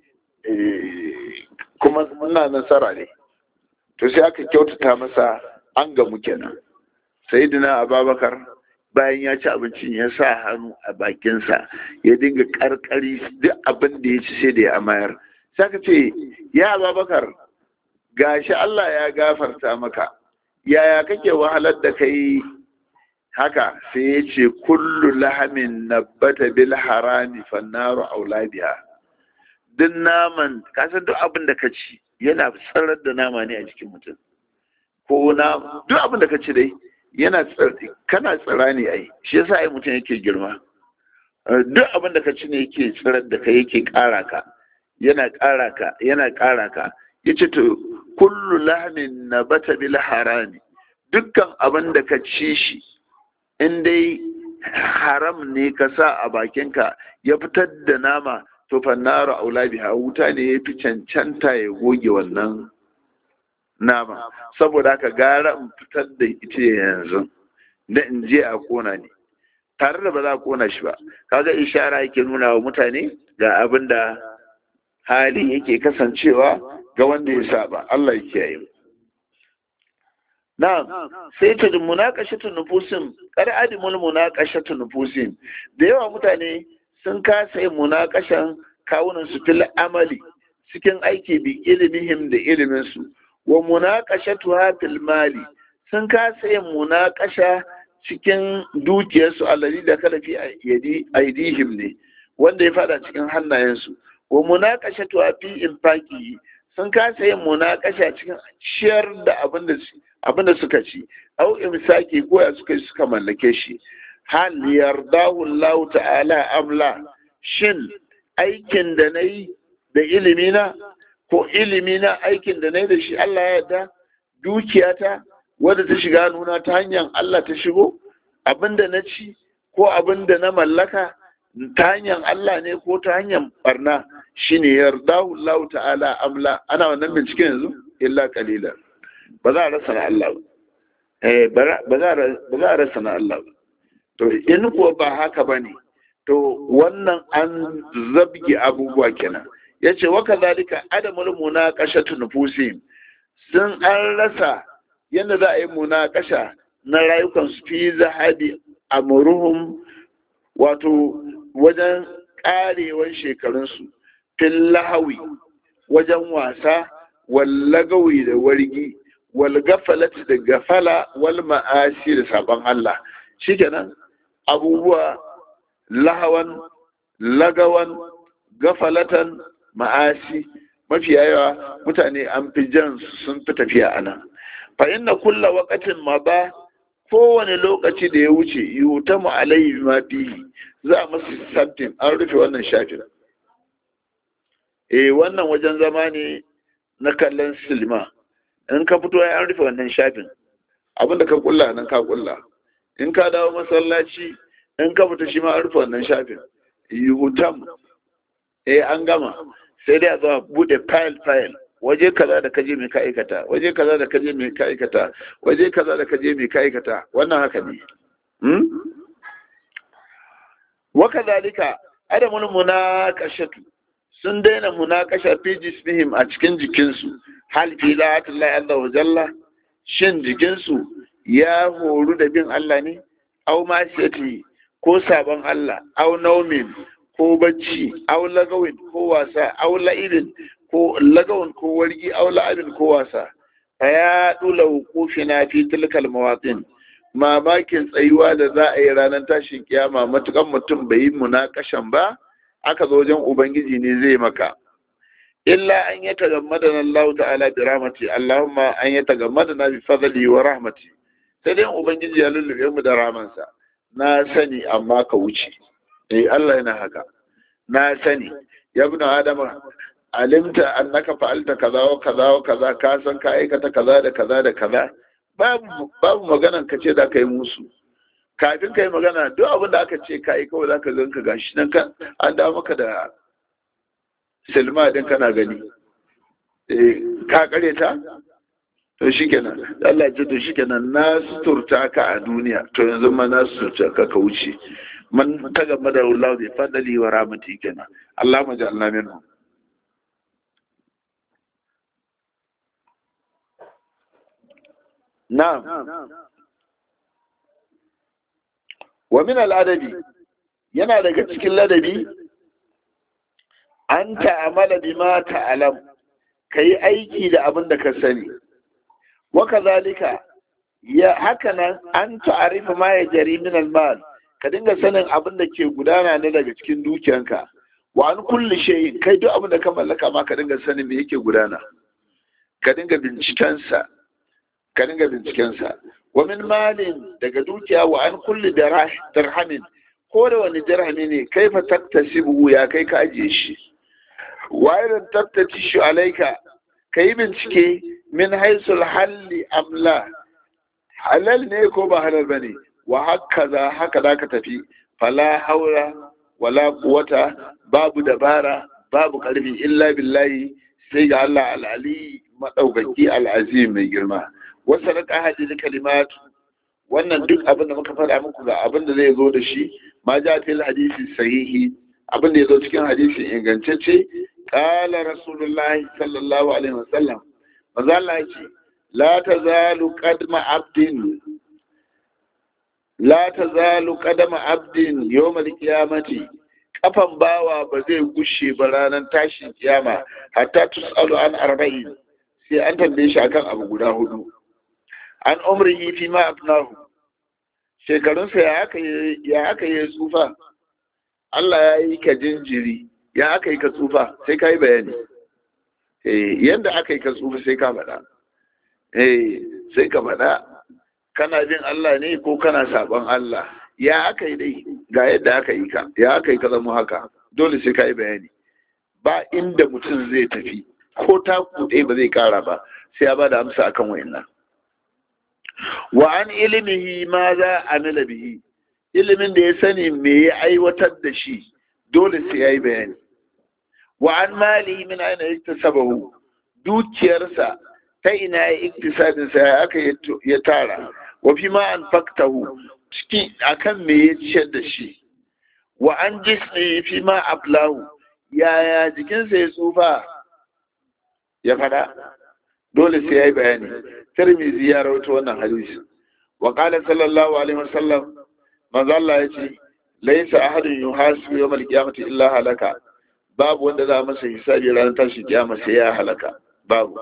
kuma ina nasara ne to sai aka kyautata masa an gamu kenan sayyidina Abubakar bayan ya ci abincin ya sa hannu a bakinsa ya dinga karkari duk abin da ya ci sai da ya amayar sai ka ce ya Abubakar gashi Allah ya gafarta maka yaya kake wahalar da kai haka sai ya ce kullu lahamin nabbata bil harami fannaru aulabiha duk naman kasan duk abin da ka ci yana tsarar da nama ne a jikin mutum ko na duk abin da ka ci dai yana kana tsara ne ai shi yasa ai mutum yake girma duk abin da ka ci ne yake tsirar da kai yake ƙara ka yana ƙara ka yace to kullu lahmin nabata bil harami dukkan abin da ka ci shi in dai haram ne ka sa a bakinka ya fitar da nama to fannaru aula biha, wuta ne ya fi cancanta ya goge wannan nama. Saboda haka gara in fitar da ita yanzu da in je a kona ne, tare da ba za a kona shi ba. Kaga ishara yake nuna wa mutane ga abin da hali yake kasancewa ga wanda ya saba. Allah ya kiyaye mu. Na'am, sai ta munaqashatu nufusin, qad adimul munaqashatu nufusin. Da yawa mutane sun kasa yin munaqashan kawunan su fil amali cikin aiki bi ilmihim da ilimin su, wa munaqashatuha fil mali sun kasa yin munaqasha cikin dukiyar su alladhi da kala fi aidihim ne, wanda ya fada cikin hannayen su, wa munaqashatuha fi infaqi sun kasa yin munaqasha cikin ciyar da abinda suka ci, au imsaki ko ya suka mallake shi. Hal yardahu Allah ta'ala amla, shin aikin da nayi da ilimina ko ilimina aikin da nayi da shi Allah ya yarda, dukiyata wadda ta shiga nuna ta hanyar Allah ta shigo, abinda na ci ko abinda na mallaka ta hanyar Allah ne ko ta hanyar barna, shine yardahu Allah ta'ala amla. Ana wannan bincike yanzu illa qalilan. Ba za a rasa na Allah ba, ba za a rasa na Allah ba. To in kuwa ba haka ba ne, to wannan an zabge abubuwa kenan. Ya ce waka zalika adamul munaqashatu nufusihim, sun an rasa yadda za a yi munaqasha na rayukan su fi zahabi amruhum, wato wajen karewan shekarunsu, fil lahawi wajen wasa, wal lagawi da wargi, wal gafalati da gafala, wal ma'asi da sabon Allah. Shikenan abubuwa lahawan, lagawan, gafalatan, ma'asi, mafiya yawa mutane an fi jan sun fi tafiya ana. Fa inna kulla waqatin ma ba, kowane lokaci da ya wuce yutamu alayhi ma fihi, za a masu sabtin an rufe wannan shafin. Wannan wajen zama ne na kallon silma. In ka fito ya an rufe wannan shafin, abinda ka kulla nan ka kulla. In ka dawo masallaci, in ka fita shi ma an rufe wannan shafin. Yutam, an gama, sai dai a zo bude file, waje kaza da kaje mai ka aikata, waje kaza da kaje mai ka aikata, waje kaza da kaje mai ka aikata. Wannan haka ne. Waka zalika adamul munaqashatu, sun daina munaqasha fi jismihim a cikin jikinsu. Hal fi la'atullahi azza wa jalla, shin jikinsu ya horu da bin Allah ne, au masiyati ko sabon Allah, au naumin ko bacci, au lagawin ko wasa, au la'ibin ko lagawin ko wargi, au la'abin ko wasa. Fa ya dula wuqufina fi tilkal mawatin, mamakin tsayuwa da za a yi ranar tashin kiyama matukan mutum bai yi munakashan ba, aka zo wajen ubangiji ne zai maka. Illa an yi tagammadana Allah ta'ala bi rahmati, Allahumma an yi tagammadana bi fadli wa rahmati. Sai dai ubangiji ya lullube mu da ramansa. Na sani amma ka wuce. Allah yana haka. Na sani, ya ibn Adam, alimta annaka fa'alta kaza wa kaza wa kaza, ka san ka aikata kaza da kaza da kaza. Babu maganan ka ce da ka yi musu. Kafin ka yi magana, duk abin da aka ce ka yi kawai za ka ganka gashi nan kan an da maka da silma din kana gani. Ka kare ta? To shi kenan. Allah ce to shi kenan, na suturta ka a duniya, to yanzu ma na suturta ka wuce. Man ta gaba da Allah bai fadali wa rahmati kenan. Allah ma ja'alna minhu. Na'am. Wa min al'adabi, yana daga cikin ladabi, an ta'amala bima ta'alam, kai aiki da abin da ka sani. Wa kazalika, ya haka nan an ta'arifa ma ya jari min al-mal, ka dinga sanin abin da ke gudana ne daga cikin dukiyanka. Wa an kulli shay, kai duk abin da ka mallaka ma ka dinga sanin me yake gudana. Ka dinga bincikensa. Wa min malin, daga dukiya, wa an kulli dirhamin, ko da wani dirhami ne, kaifa taktasibu, ya kai ka ajiye shi. Wa idan taftatishu alaika, kai bincike min haisul halli amla, halal ne ko ba halal bane wa haka za ka tafi fala haura wala quwata babu dabara babu karfi illa billahi sai ga Allah al-ali madaukaki al-azim mai girma wasa raka hadisi kalimatu wannan duk abin da muka faɗa muku ga abin da zai zo da shi ma ja fil hadisi sahihi abin da ya zo cikin hadisi ingantacce qala rasulullahi sallallahu alaihi wasallam manzo Allah ya ce la tazalu qadama abdin yawm al-qiyamati kafan bawa ba zai gushe ba ranar tashin kiyama hatta tusalu an arba'in sai an tambaye shi akan abu guda hudu an umrihi fi ma afnahu shekarunsa ya aka yi tsufa Allah ya yi ka jinjiri ya aka yi ka tsufa sai ka yi bayani yadda aka yi ka tsufa sai ka faɗa sai ka faɗa kana jin Allah ne ko kana saɓon Allah ya aka yi dai ga yadda aka yi ka ya aka yi ka zama haka dole sai ka yi bayani ba inda mutum zai tafi ko ta kuɗe ba zai ƙara ba sai ya ba da amsa akan wayannan wa an ilimihi ma za a nila bihi ilimin da ya sani me ya aiwatar da shi dole sai ya yi bayani wa an malihi min aina iktasabahu dukiyarsa ta ina ya iktisadin sa ya aka ya tara wa fi ma an faktahu ciki akan me ya ciyar da shi wa an jismi fi ma aflahu yaya jikinsa ya tsufa ya fada dole sai ya yi bayani tirmizi ya rawaito wannan hadisi wa qala sallallahu alaihi wasallam manzo Allah ya ce laysa ahadun yuhasibu yawm al-qiyamati illa halaka babu wanda za masa hisabi ranar tashi kiyama sai ya halaka babu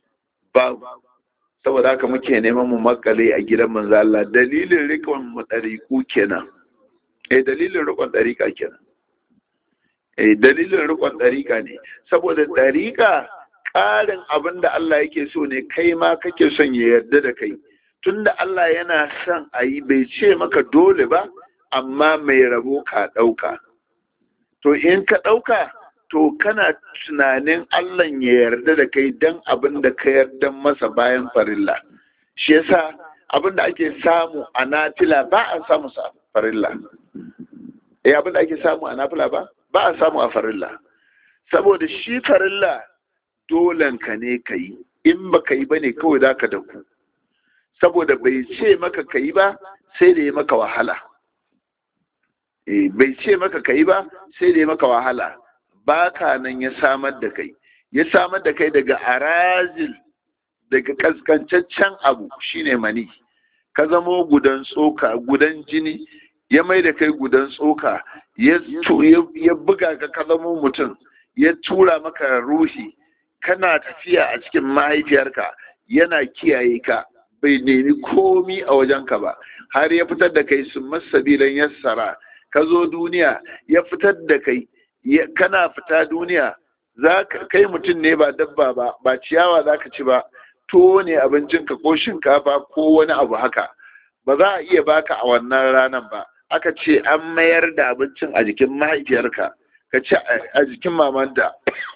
saboda haka muke neman mu makale a gidan manzo Allah dalilin rikon mu dariku kenan dalilin rikon dariƙa kenan dalilin rikon dariƙa ne saboda dariƙa ƙarin abin da Allah yake so ne kai ma kake son ya yarda da kai tunda Allah yana son a yi bai ce maka dole ba amma mai rabo ka ɗauka to in ka ɗauka to kana tunanin Allah ya yarda da kai dan abin da ka yarda masa bayan farilla shi yasa abin da ake samu a nafila ba a samu a farilla abin da ake samu a nafila ba a samu a farilla saboda shi farilla dolenka ne ka yi in ba ka yi ba ne kawai za ka daku saboda bai ce maka ka yi ba sai da ya maka wahala bai ce maka ka yi ba sai da ya maka wahala ba ka nan ya samar da kai daga arazil daga kaskancaccen abu shine mani ka zamo gudan tsoka gudan jini ya mai da kai gudan tsoka ya buga ka zamo mutum ya tura maka ruhi kana tafiya a cikin mahaifiyarka yana kiyaye ka bai nemi komi a wajenka ba har ya fitar da kai su masabilan yassara ka zo duniya ya fitar da kai kana fita duniya kai mutum ne ba dabba ba ciyawa za ka ci ba tuwo ne abincinka ko shinkafa ko wani abu haka ba za a iya baka a wannan ranar ba aka ce an mayar da abincin a jikin mahaifiyarka ka ci a jikin mamanta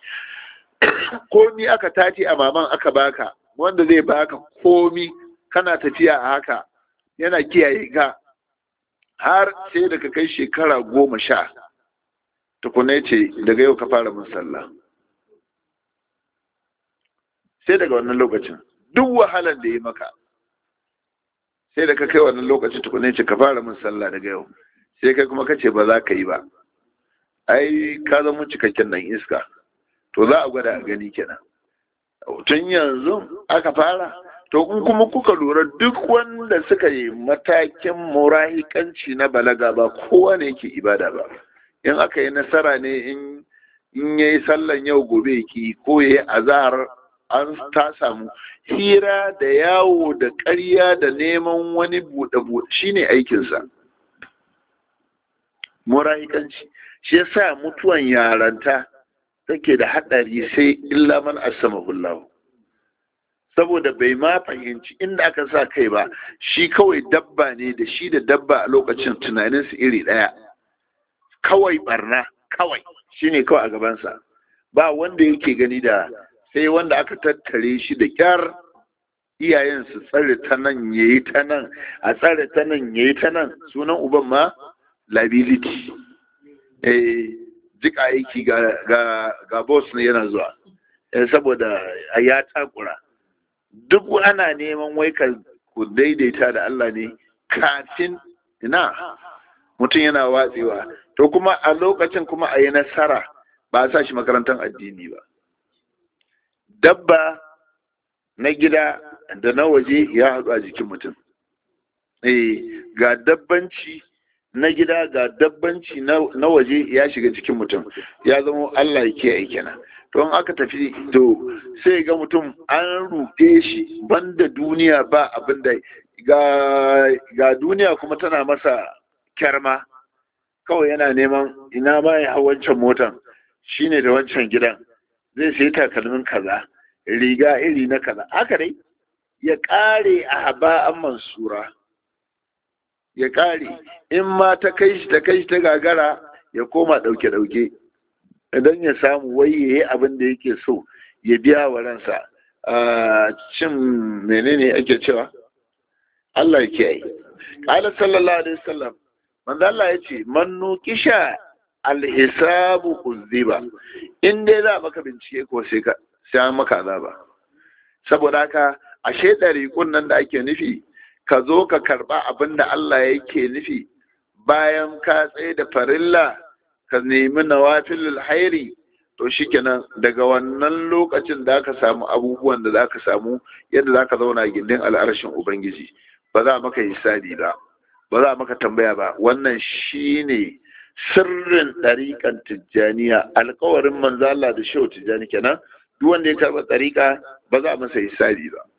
komi aka tace a maman aka baka wanda zai baka komi kana tafiya a haka yana kiyaye ka har sai da ka kai shekara 10 tukuna ce daga yau ka fara musalla sai daga wannan lokacin duk wahalar da ya maka sai da ka kai wannan lokacin tukuna ce ka fara musalla daga yau sai kai kuma kace ba za ka yi ba ai ka zama cikakken nan iska to za a gwada a gani kenan tun yanzu aka fara to in kuma kuka lura duk wanda suka yi matakin murahikanci na balaga ba kowa ne yake ibada ba in aka yi nasara ne in yayi sallan yau gobe ki ko yayi azhar an ta samu hira da yawo da ƙarya da neman wani buɗe shine aikinsa murahikanci shi yasa mutuwan yaranta take da haɗari sai illa man asamahullahu saboda bai ma fahimci inda aka sa kai ba shi kawai dabba ne da shi da dabba a lokacin tunaninsu iri ɗaya kawai barna kawai shine kawai a gabansa ba wanda yake gani da sai wanda aka tattare shi da kyar iyayen su tsare ta nan yayi ta nan, a tsare ta nan yayi ta nan, sunan uban ma liability. Duk aiki ga boss ne yana zuwa, saboda ya takura. Duk ana neman wai ku daidaita da Allah ne kafin ina mutum yana watsewa, to kuma a lokacin kuma a yi nasara ba a sa shi makarantar addini ba. Dabba na gida da na waje ya haɗu a jikin mutum. Ga dabbanci na gida ga dabbanci na waje ya shiga jikin mutum, ya zama Allah ya kiyaye kenan. To in aka tafi to sai ga mutum an ruɗe shi, banda duniya ba abin da ga duniya kuma tana masa kyarma, kawai yana neman ina ma ya hau wancan motan shine da wancan gidan, zai sai takalmin kaza, riga iri na kaza, haka dai ya ƙare a haba'an mansura, ya ƙare. In ma ta kai shi ta gagara, ya koma ɗauke idan ya samu wai ya yi abin da yake so ya biya wa ransa. Cin menene ake cewa Allah ya kiyaye. Qala sallallahu alaihi wasallam, manzo Allah ya ce man nuqisha alhisabu kuziba, in dai za maka bincike ko sai an maka azaba. Saboda haka ashe ɗariƙun nan da ake nufi, ka zo ka karɓa abin da Allah yake nufi bayan ka tsaye da farilla, ka nemi nawafilul hairi, to shikenan daga wannan lokacin da ka samu abubuwan da za ka samu yadda za ka zauna gindin al'arshin Ubangiji. Ba za maka hisabi ba, ba za maka tambaya ba. Wannan shine sirrin ɗariƙan Tijjaniya, alƙawarin manzo Allah da shehu Tijjani kenan. Duk wanda ya karɓa ɗariƙa ba za masa hisabi ba.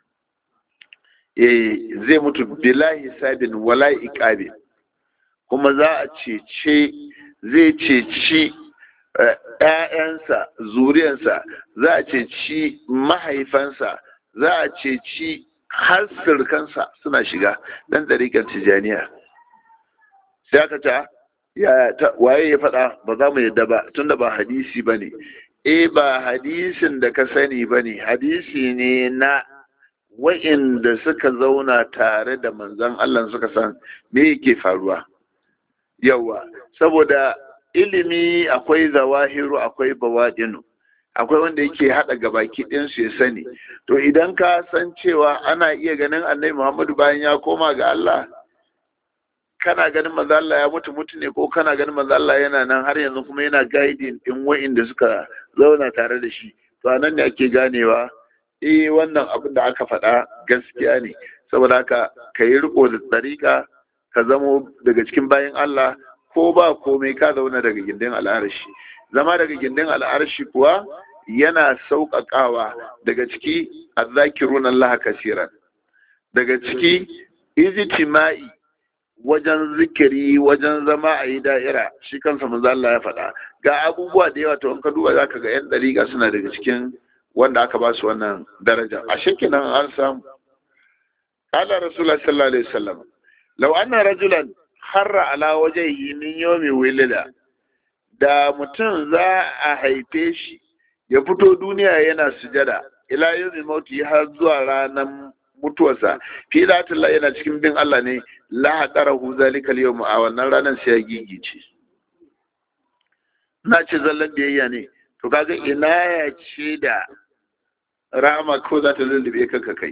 Zai mutu bila hisabin wala iqabin, kuma za a zai ceci ‘ya'yansa, zuriyarsa, za a ceci mahaifansa, za a ceci har sirkansa suna shiga ɗan ɗariƙar Tijjaniya. Sai aka ta waye ya faɗa, ba za mu yadda ba tunda ba hadisi ba ne. Ba hadisin da ka sani ba ne, hadisi ne na wa'inda suka zauna tare da manzon Allah suka san me yake faruwa. Yawa, saboda ilimi akwai zawahiru akwai bawadinu, akwai wanda yake haɗa gabaki ɗinsu ya sani. To idan ka san cewa ana iya ganin Annabi Muhammadu bayan ya koma ga Allah, kana ganin manzo Allah ya mutu ne, ko kana ganin manzo Allah yana nan har yanzu kuma yana guiding din wa'inda suka zauna tare da shi. To anan ne ake ganewa wannan abin da aka faɗa gaskiya ne. Saboda haka ka yi riko da tsarika, ka zamo daga cikin bayan Allah, ko ba komai ka zauna daga gindin al'arshi. Zama daga gindin al'arshi kuwa yana sauƙaƙawa. Daga ciki azzakirun Allah kasiran, daga ciki ijtima'i wajen zikiri, wajen zama a yi da'ira, shi kansa manzo Allah ya faɗa. Ga abubuwa da yawa, to in ka duba zaka ga 'yan dariƙa suna daga cikin wanda aka ba su wannan daraja. A shekinan an samu. Qala Rasulullah sallallahu alaihi wasallam, law anna rajulan harra ala wajhihi min yawmi wilida, da mutum za a haife shi ya fito duniya yana sujada ila yawmi mauti, har zuwa ranar mutuwarsa, fi zatillah yana cikin bin Allah ne, la hadarahu zalika al-yawm, a wannan ranar sai ya gigice. Na ce zallan biyayya ne, to kaga ina ya ce da rahama ko za ta lullube kanka kai.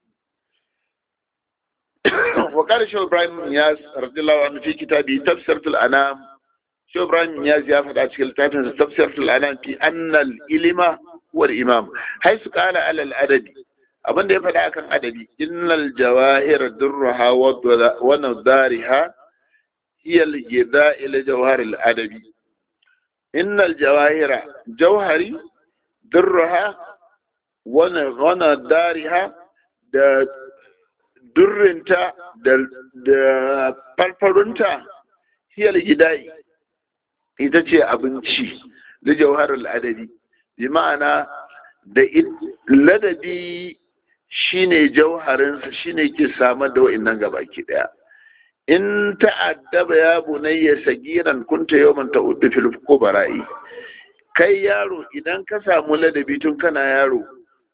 Wa qala Shaykh Ibrahim Niyas radiyallahu anhu fi kitabi Tafsiratul Anam, Shaykh Ibrahim Niyas ya faɗa cikin littafin Tafsiratul Anam fi anna al-ilma huwa al-imam, haythu qala ala al-adabi, abinda ya faɗa akan adabi, innal jawahir durruha wa nadariha hiya al-ghidha ila jawhar al-adabi. Innal jawahira, jawhari, durruha wa nadariha, da durrinta da farfarunta, hiya al-ghidha, ita ce abinci da jawhar al-adabi. Bi ma'ana da ladabi shine jauharinsa, shine ke samar da wa'annan gabaki daya. In ta'addaba ya bunayya sagiran kunta yawman ta'uddu fil kubara'i, kai yaro idan ka samu ladabi tun kana yaro,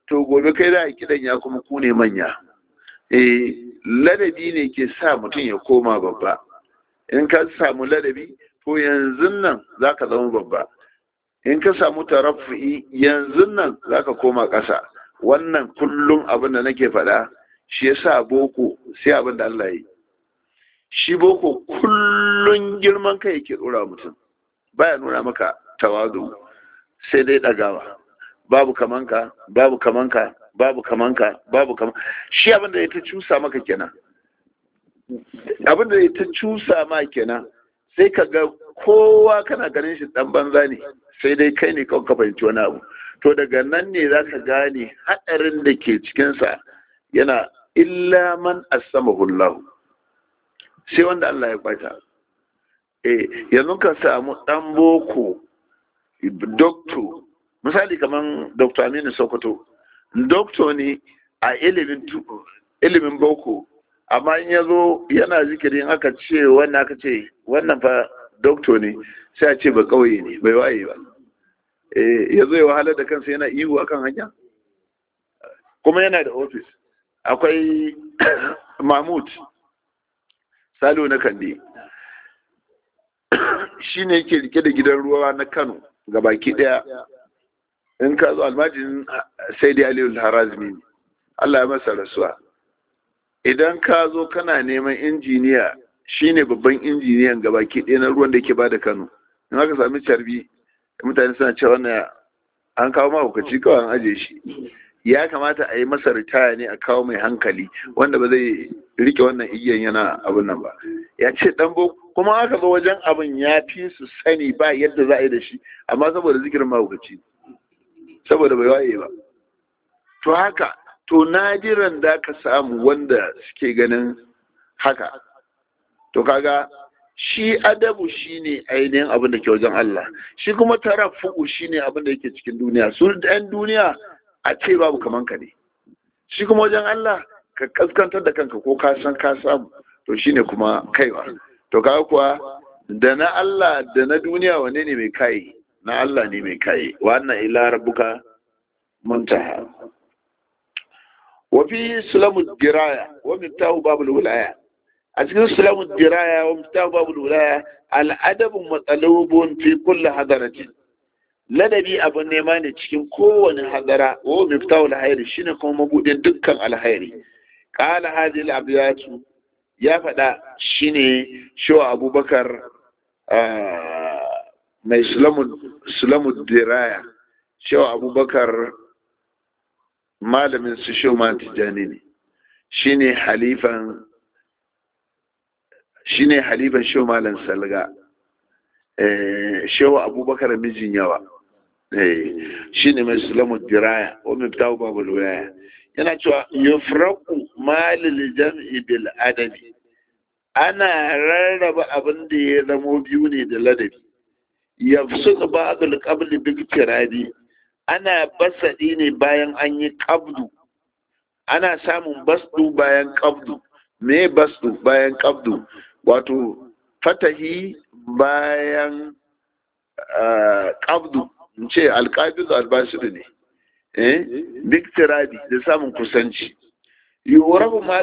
to gobe kai da kidan ya kuma ku ne manya. Ladabi ne ke sa mutum ya koma babba. In ka samu ladabi to yanzu nan za ka zama babba. In ka samu tarafu'i yanzu nan za ka koma ƙasa. Wannan kullum abin da nake faɗa shi ya sa boko sai abin da Allah yi. Shi boko kullum girman kai yake ɗora mutum, baya nuna maka tawazu sai dai ɗagawa. Babu kamanka, babu kamanka, babu kamanka, babu kamanka. Shi abin da ya ta cusa maka kenan. Abin da ya ta cusa ma kenan, sai ka ga kowa kana ganin shi ɗan banza ne, sai dai kai ne kawai ka fahimci wani abu. To daga nan ne za ka gane haɗarin da ke cikinsa yana illa man asamahullahu, sai wanda Allah ya kwata. Yanzu ka samu ɗan boko dokto, misali kamar Dr. Aminu Sokoto, dokto ne a ilimin boko, amma in ya zo yana zikirin aka ce wannan fa dokto ne, sai a ce ba kauye ne, bai waye ba. Ya zo ya wahalar da kansa yana ihu akan hanya, kuma yana da ofis. Akwai Mahmud Salo na Kande, shi ne yake rike da gidan ruwa na Kano gabaki daya. In ka zo almajin sai dai Aliyu Harazmi, Allah ya masa rasuwa. Idan ka zo kana neman injiniya, shi ne babban injiniyan gabaki daya na ruwan da ke bada Kano. In aka sami carbi, mutane suna cewa wannan an kawo mahaukaci kawai an aje shi. Ya kamata a yi masa ritaya ne, a kawo mai hankali wanda ba zai rike wannan igiyan yana abin nan ba. Ya ce dan boko, kuma aka zo wajen abin ya fi su sani ba yadda za a yi da shi, amma saboda zikirin mahaukaci, saboda bai waye ba. To haka, to nadiran da ka samu wanda suke ganin haka. To kaga shi adabu shine ainihin abin da ke wajen Allah, shi kuma tarafu shine abin da yake cikin duniya. Su ɗan duniya a ce babu kaman ka ne, shi kuma wajen Allah ka kaskantar da kanka ko ka san ka samu, to shine kuma kaiwa. To kaga kuwa da na Allah da na duniya wane ne mai kai? Na Allah ne mai kai. Wa anna ila rabbuka muntaha. Wa fi sulamud diraya wa miftahu babul wilaya. A cikin sulamud diraya wa miftahu babul wilaya, al-adabu matsalubun fi kulli hadaratin. Ladabi abin nema ne cikin kowane hadara, wa miftahu al-hayri, shine kuma mabudin dukkan alhairi. Qala hadhihi al-abyatu, ya faɗa shine Shehu Abubakar mai sulamud diraya. Shehu Abubakar malamin su Shehu Tijjani ne, shine halifan Shehu Malam Salga. Shehu Abubakar mijin yawa, shine mai sulamud diraya wa miftahu babul wilaya. Yana cewa yufraqu malil jam'i bil adabi, ana rarraba abin da ya zamo biyu ne da ladabi. Yafsuq ba'dul qabli bi iktirabi, ana basadi ne bayan an yi qabdu, ana samun basdu bayan qabdu. Me basdu bayan qabdu? Wato fatahi bayan qabdu, ce alqabidu albasidu ne, biktirabi da samun kusanci. Yu'rafu ma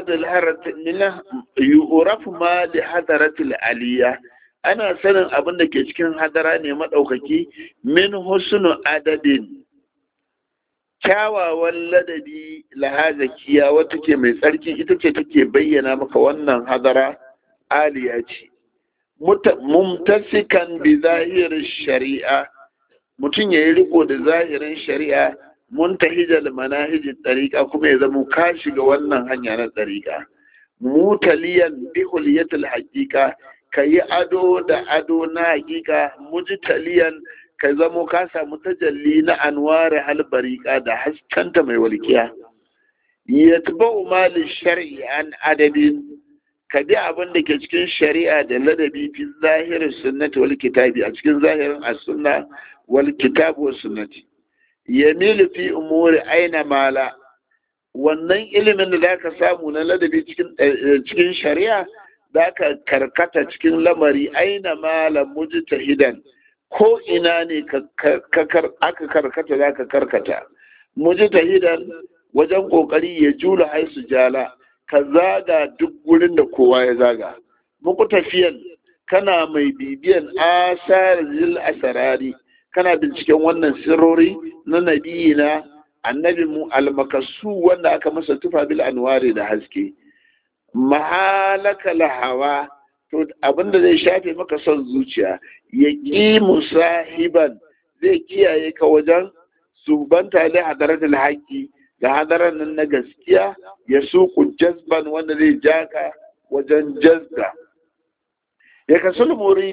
li hadaratil aliyya, ana sanin abin da ke cikin hadara ne madaukaki. Min husnu adadin, kyawawan ladabi, lahazakiya wata ke mai tsarki, ita ce take bayyana maka wannan hadara aliya ce. Mumtasikan bi zahirin shari'a, mutum ya yi riko da zahirin shari'a. Muntahijal manahijin ɗariƙa, kuma ya zama ka shiga wannan hanya na ɗariƙa. Mutaliyan bi huliyatul haƙiƙa, ka yi ado da ado na haƙiƙa. Mujtaliyan, ka zamo ka samu tajalli na anwari halbariƙa da haskanta mai walƙiya. Yatba'u mali shar'i an adabin, ka bi abin da ke cikin shari'a da ladabi fi zahirin sunnati wal kitabi, a cikin zahirin as-sunna wal kitab was sunnati. Yamilu fi umuri aina mala, wannan ilimin da zaka samu na ladabi cikin shari'a, zaka karkata cikin lamari aina mala mujtahidan, ko ina ne aka karkata zaka karkata. mujtahidan wajen kokari ya jula haisu jala ka zaga duk gurin da kowa ya zaga muku tafiyan kana mai bibiyan asar zil asarari kana binciken wannan sirrori na nabiyina annabi mu almakasu wanda aka masa tufa bil anwari da haske mahalaka lahawa to abinda zai shafe maka son zuciya ya ƙi musahiban zai kiyaye ka wajen subanta da hadaratul haqqi da hadaran nan na gaskiya ya suku jazban wanda zai jaka wajen jazda ya kasul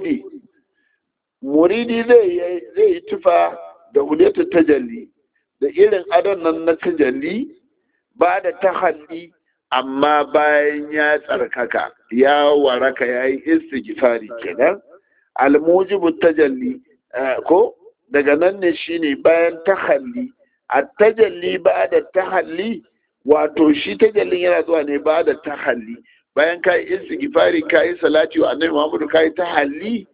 muridi zai yi tufa da huletu tajalli da irin adon nan na tajalli ba da tahalli amma bayan ya tsarkaka ya waraka ya yi istighfari kenan almujibu tajalli ko daga nan ne shine bayan tahalli a tajalli ba da tahalli wato shi tajallin yana zuwa ne ba da tahalli bayan ka yi istighfari ka yi salati wa annabi Muhammadu ka yi tahalli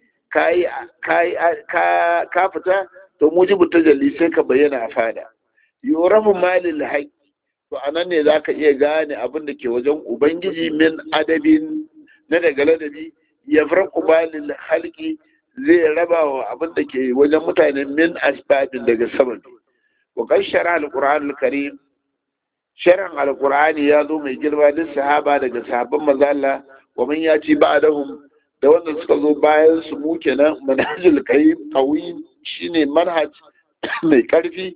ka fita to mujibu tajalli sai ka bayyana a fada yurafu malil haqq to anan ne zaka iya gane abin da ke wajen ubangiji min adabin na daga ladabi ya farku balil halki zai raba wa abin da ke wajen mutane min asbabin daga sababi wa kan shara alquran alkarim sharan alqurani ya zo mai girma din sahaba daga sahabban manzo Allah wa man yati ba'dahum da wanda suka zo bayan su mu kenan manhajul qayyim qawim shine manhaj mai karfi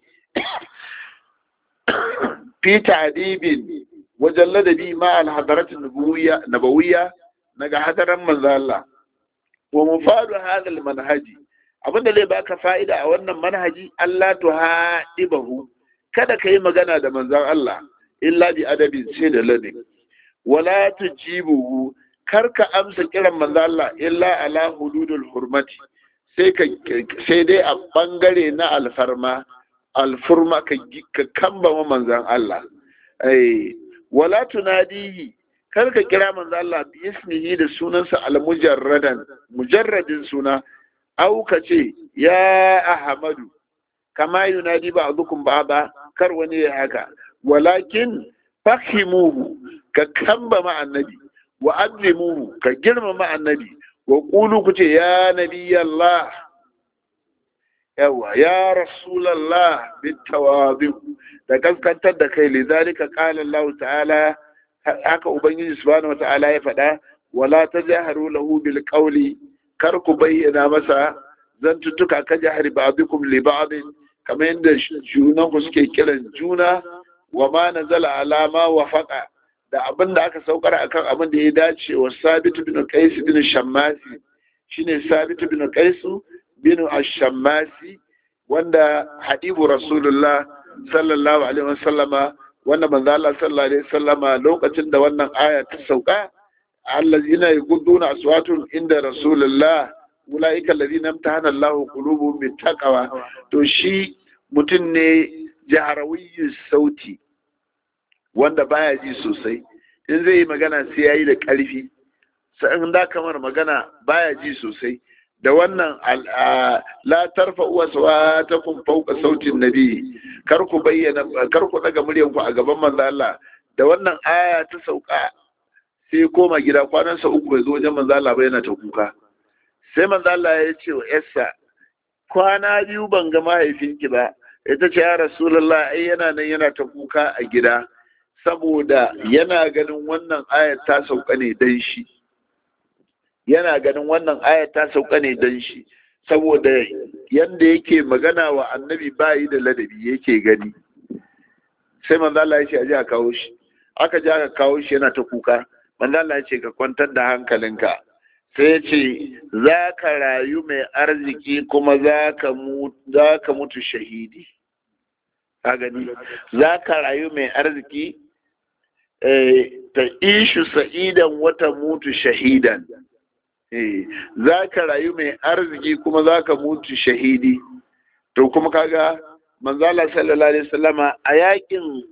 fi ta'dibin wajen ladabi ma al-hadarat nabawiyya naga hadaran manzo Allah wa mufadu hadha al-manhaji abinda zai baka fa'ida a wannan manhaji Allah tuhadibahu kada kai magana da manzon Allah illa bi adabin sai da ladabi wala tujibuhu karka amsa kiran manzon Allah illa ala hududul hurmati sai dai a bangare na alfurma ka kamba manzan Allah wala tunadihi kar ka kira manzan Allah bi ismihi da sunansa mujarradin suna au ka ce ya ahmadu kama yunadi ba'dukum ba'da kar wani ya haka walakin fahimuhu ka kamba ma annabi wa azimuhu ka girmama annabi wa qulu ku ce ya nabiyallah yawa ya rasulallah bitawadu da kaskantar da kai lidhalika qala Allah ta'ala haka ubangiji subhanahu wata'ala ya faɗa wala tajharu lahu bil qawli kar ku bayyana masa zantuttuka ka jahri ba'dukum li ba'd kamar yadda junan ku suke kiran juna wa ma nazala ala ma wafaqa da abin da aka saukar akan abin da ya dace wa sabit bin qais bin shammasi shine sabit bin qais bin ash-shammasi wanda hadibu rasulullah sallallahu alaihi wasallama wanda manzo Allah sallallahu alaihi wasallama lokacin da wannan aya ta sauka allazina yaqudduna aswatun inda rasulullah ulaika allazina imtahana Allah qulubuhum bittaqwa to shi mutum ne jaharawiyyu sauti wanda baya ji sosai in zai yi magana sai yayi da ƙarfi sai in da kamar magana baya ji sosai da wannan la tarfa aswatakum fawqa sautin nabi kar ku bayyana kar ku daga muryan ku a gaban manzo Allah da wannan aya ta sauka sai koma gida kwanan sa uku bai zo wajen manzo Allah ba yana ta kuka sai manzo Allah ya ce wa yarsa kwana biyu ban ga mahaifinki ba ita ce ya rasulullah ai yana nan yana ta kuka a gida saboda yana ganin wannan aya ta sauka ne dan shi yana ganin wannan ayat ta sauka ne dan shi saboda yanda yake magana wa annabi bayi da ladabi yake gani sai manzo Allah ya ce aje a kawo shi aka je aka kawo shi yana ta kuka manzo Allah ya ce ka kwantar da hankalinka sai ya ce za ka rayu mai arziki kuma za ka mutu shahidi ka gani za ka rayu mai arziki ta ishu sa'idan wata mutu shahidan za ka rayu mai arziki kuma za ka mutu shahidi to kuma kaga manzala sallallahu alaihi wasallama a yakin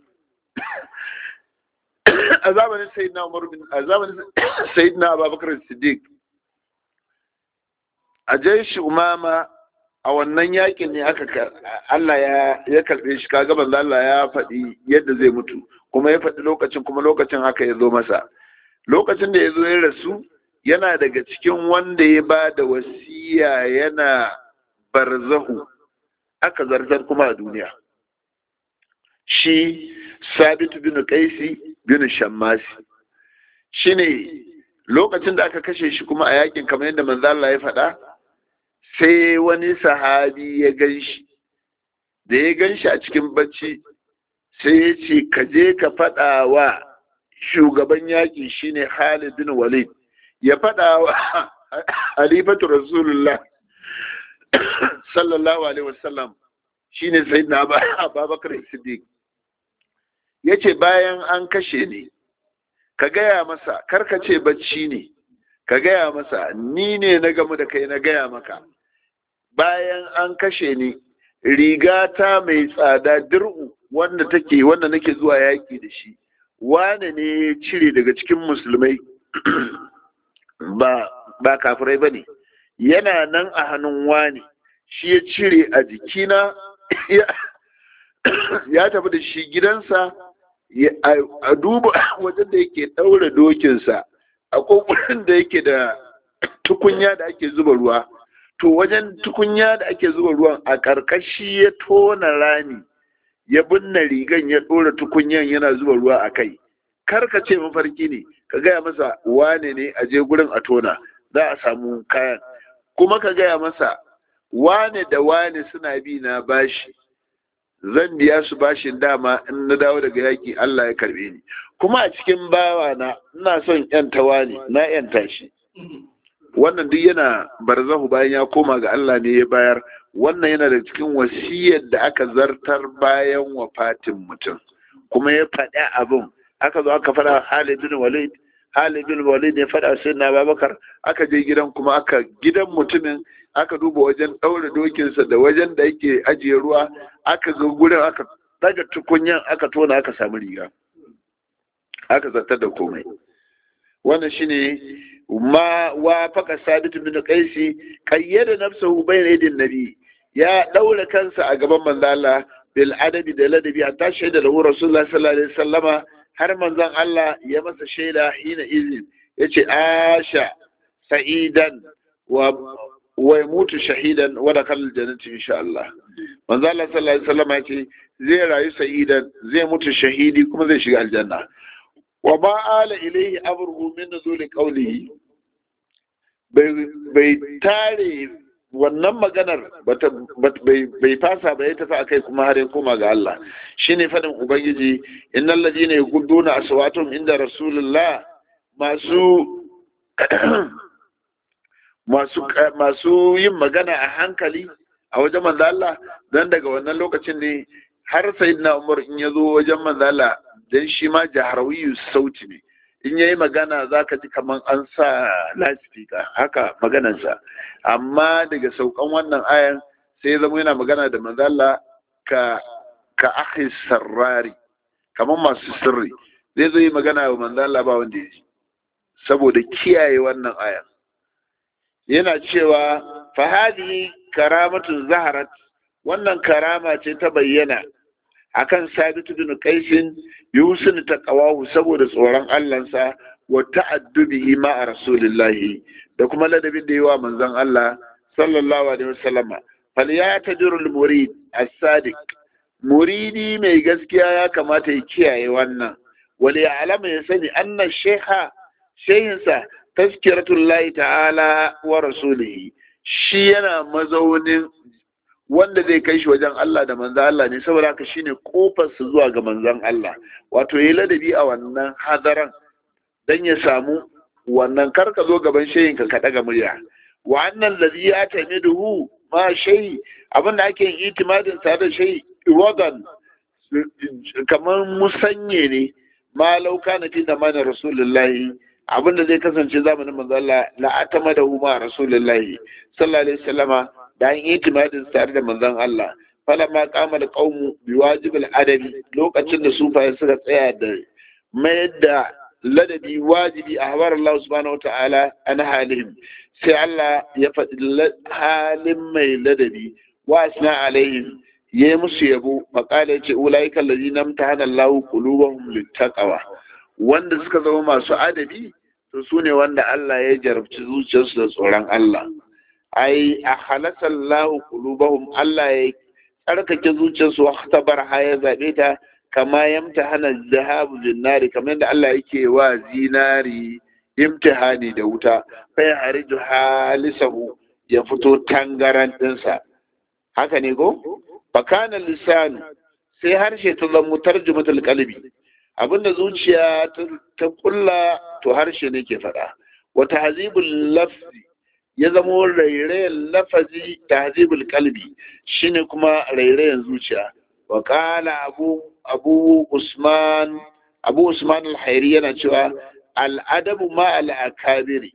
a zamanin sayyidina Umar bin a zamanin sayyidina Abubakar Siddiq a jaishi umama a wannan yakin ne Allah ya karbe shi, kaga manzo Allah ya faɗi yadda zai mutu kuma ya faɗi lokacin, kuma lokacin haka ya zo masa. Lokacin da ya zo ya rasu yana daga cikin wanda ya ba da wasiya yana barzahu aka zartar kuma a duniya, shi Sabitu bin Qaisi bin Shammasi shine lokacin da aka kashe shi kuma a yakin kamar yadda manzo Allah ya faɗa, sai wani sahabi ya ganshi, da ya ganshi a cikin bacci sai ya ce ka je ka faɗa wa shugaban yaƙi shine Khalid bin Walid, ya faɗa wa halifatu Rasulullah sallallahu alaihi wasallam shine sayyidina Abubakar Siddiq, yace bayan an kashe ni ka gaya masa, karka ce bacci ne, ka gaya masa ni ne na gamu da kai na gaya maka, bayan an kashe ni rigata mai tsada dir'u wanda nake zuwa yaƙi da shi, wane ne ya cire daga cikin musulmai ba kafirai ba ne, yana nan a hannun wane, shi ya cire a jikina ya tafi da shi gidansa a duba wajen da yake ɗaura dokinsa a kokurin da yake da tukunya da ake zuba ruwa, to wajen tukunya da ake zuba ruwan a ƙarƙashi ya tona rami ya binne rigan ya ɗora tukunyan yana zuba ruwa a kai. Kar ka ce mafarki ne, ka gaya masa wane ne a je gurin a tona za a samu kayan, kuma ka gaya masa wane da wane suna bi na bashi, zan biya su bashin dama in na dawo daga yaƙi Allah ya karbe ni, kuma a cikin bawa na ina son yantawa ne na yanta shi. Wannan duk yana barzahu bayan ya koma ga Allah ne ya bayar. Wannan yana da cikin wasiyar da aka zartar bayan wafatin mutum, kuma ya faɗi abin aka zo aka faɗa Khalid bin Walid ya faɗa sai na Abubakar, aka je gidan kuma gidan mutumin aka duba wajen ɗaura dokinsa da wajen da yake ajiye ruwa, aka ga gurin aka daga tukunyan aka tona aka samu riga, aka zartar da komai. Wannan shine ma wa faka Sabit bin Qaisi qayyada nafsuhu bayna yadin nabi, ya daura kansa a gaban manzo Allah bil adabi da ladabi hatta shaida lahu Rasulullah sallallahu alaihi wasallama, har manzon Allah ya masa shaida hina izin yace asha sa'idan wa yamutu shahidan wa dakal jannati insha Allah. Manzo Allah sallallahu alaihi wasallama yace zai rayu sa'idan, zai mutu shahidi, kuma zai shiga aljanna. wa ma ala ilaihi amruhu min nuzuli qawlihi, bai tare wannan maganar bai fasa ba, ya tafi akai kuma har ya koma ga Allah. Shine fadin ubangiji innal ladina yaqudduna aswatum inda rasulullah, masu yin magana a hankali a wajen manzo Allah, dan daga wannan lokacin ne har sayyidina Umar in yazo wajen manzo Allah, dan shi ma jaharawiyu sauti ne, in yayi magana zaka ji kaman an sa lasifika haka maganansa. Amma daga saukan wannan ayan sai zama yana magana da manzo Allah ka akhi sarrari, kaman masu sirri, zai zo yi magana wa manzo Allah ba wanda ya ji, saboda kiyaye wannan ayan. Yana cewa fa hadi karamatu zaharat, wannan karama ce ta bayyana akan Sabitu bin Qaisin yusin taqawahu, saboda tsoron Allahnsa wa ta'addubihi ma rasulillahi, da kuma ladabin da yawa manzon Allah sallallahu alaihi wasallama. Fal ya tajrul murid as-sadiq, muridi mai gaskiya ya kamata ya kiyaye wannan. Wal ya alama ya sani anna shehinsa tazkiratullahi ta'ala wa rasulihi, shi yana mazaunin wanda zai kai shi wajen Allah da manzan Allah ne, saboda haka shine kofar su zuwa ga manzan Allah. Wato yayi ladabi a wannan hadaran dan ya samu wannan, karka zo gaban shehin ka daga murya. Wa annal ladhi yatamiduhu ma shay, abinda ake yin itimadin sa da shay wadan kamar musanye ne, ma lauka na fi zamanin rasulullahi, abinda zai kasance zamanin manzo Allah la atamadahu ma rasulullahi sallallahu alaihi wasallama, da an yi itimadin tare da manzon Allah. Falamma qama alqawmu biwajibil adabi, lokacin da sufaye suka tsaya da mayar da ladabi wajibi a habar Allah subhanahu wata'ala an halihim sai Allah ya faɗi halin mai ladabi wa asna alaihim ya yi musu yabo faƙala ya ce ulaikan lalina amtahana Allah qulubahum littaqwa wanda suka zama masu adabi to su ne wanda Allah ya jarabci zuciyarsu da tsoron Allah ai a halasa Allah qulubahum Allah ya tsarkake zuciyarsu wa khatabar ya zabe ta kama yamtahana zahabu bin nari kamar yadda Allah yake wa zinari imtihani da wuta fa ya hariju halisahu ya fito tangaran dinsa haka ne ko fakana lisanu sai harshe ta zama tarjumatul qalbi abinda zuciya ta kulla to harshe ne ke faɗa wa tahzibul lafzi ya zama rairayen lafazi tahzibul qalbi shine kuma rairayen zuciya wa qala abu usman al-hayri yana cewa al-adabu ma al-akabiri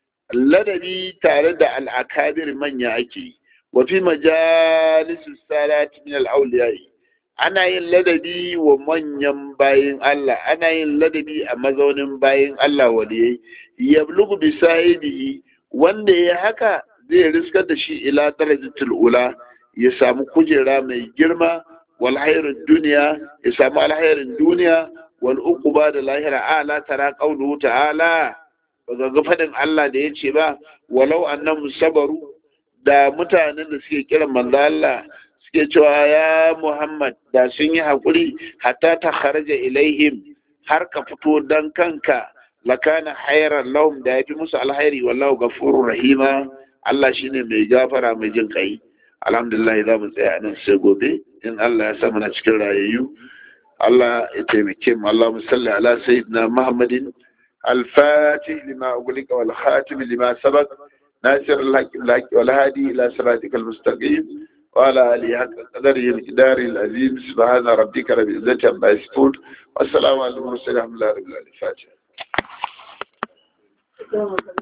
ladabi tare da al-akabir manya ake wa fi majalisus salati min al-awliya ana yin ladabi wa manyan bayin Allah ana yin ladabi a mazaunin bayin Allah waliyai yablugu bi sahibihi wanda ya haka zai riskar da shi ila darajatul ula ya samu kujera mai girma wal hayrud duniya ya samu alhairin duniya wal uquba da lahira ala tara qawluhu ta'ala baga ga fadin Allah da yace ba walau annahum sabaru da mutanen da suke kiran manzo Allah suke cewa ya Muhammad da sun yi haƙuri hatta ta kharaja ilaihim har ka fito dan kanka lakana hayran lahum da yafi musu alhairi wallahu ghafurur rahima Allah shine mai gafara mai jin kai alhamdulillah za mu tsaya nan sai gobe in Allah ya sa mana cikin rayayyu Allah ya taimake mu Allahumma salli ala sayyidina Muhammadin al-fatih lima ughliqa wal khatim lima sabaq ناصر الحق والهادي إلى صراطك المستقيم وعلى آله حق قدره الإدار العظيم سبحان ربك رب العزة عما يصفون والسلام على المرسلين الحمد لله رب العالمين.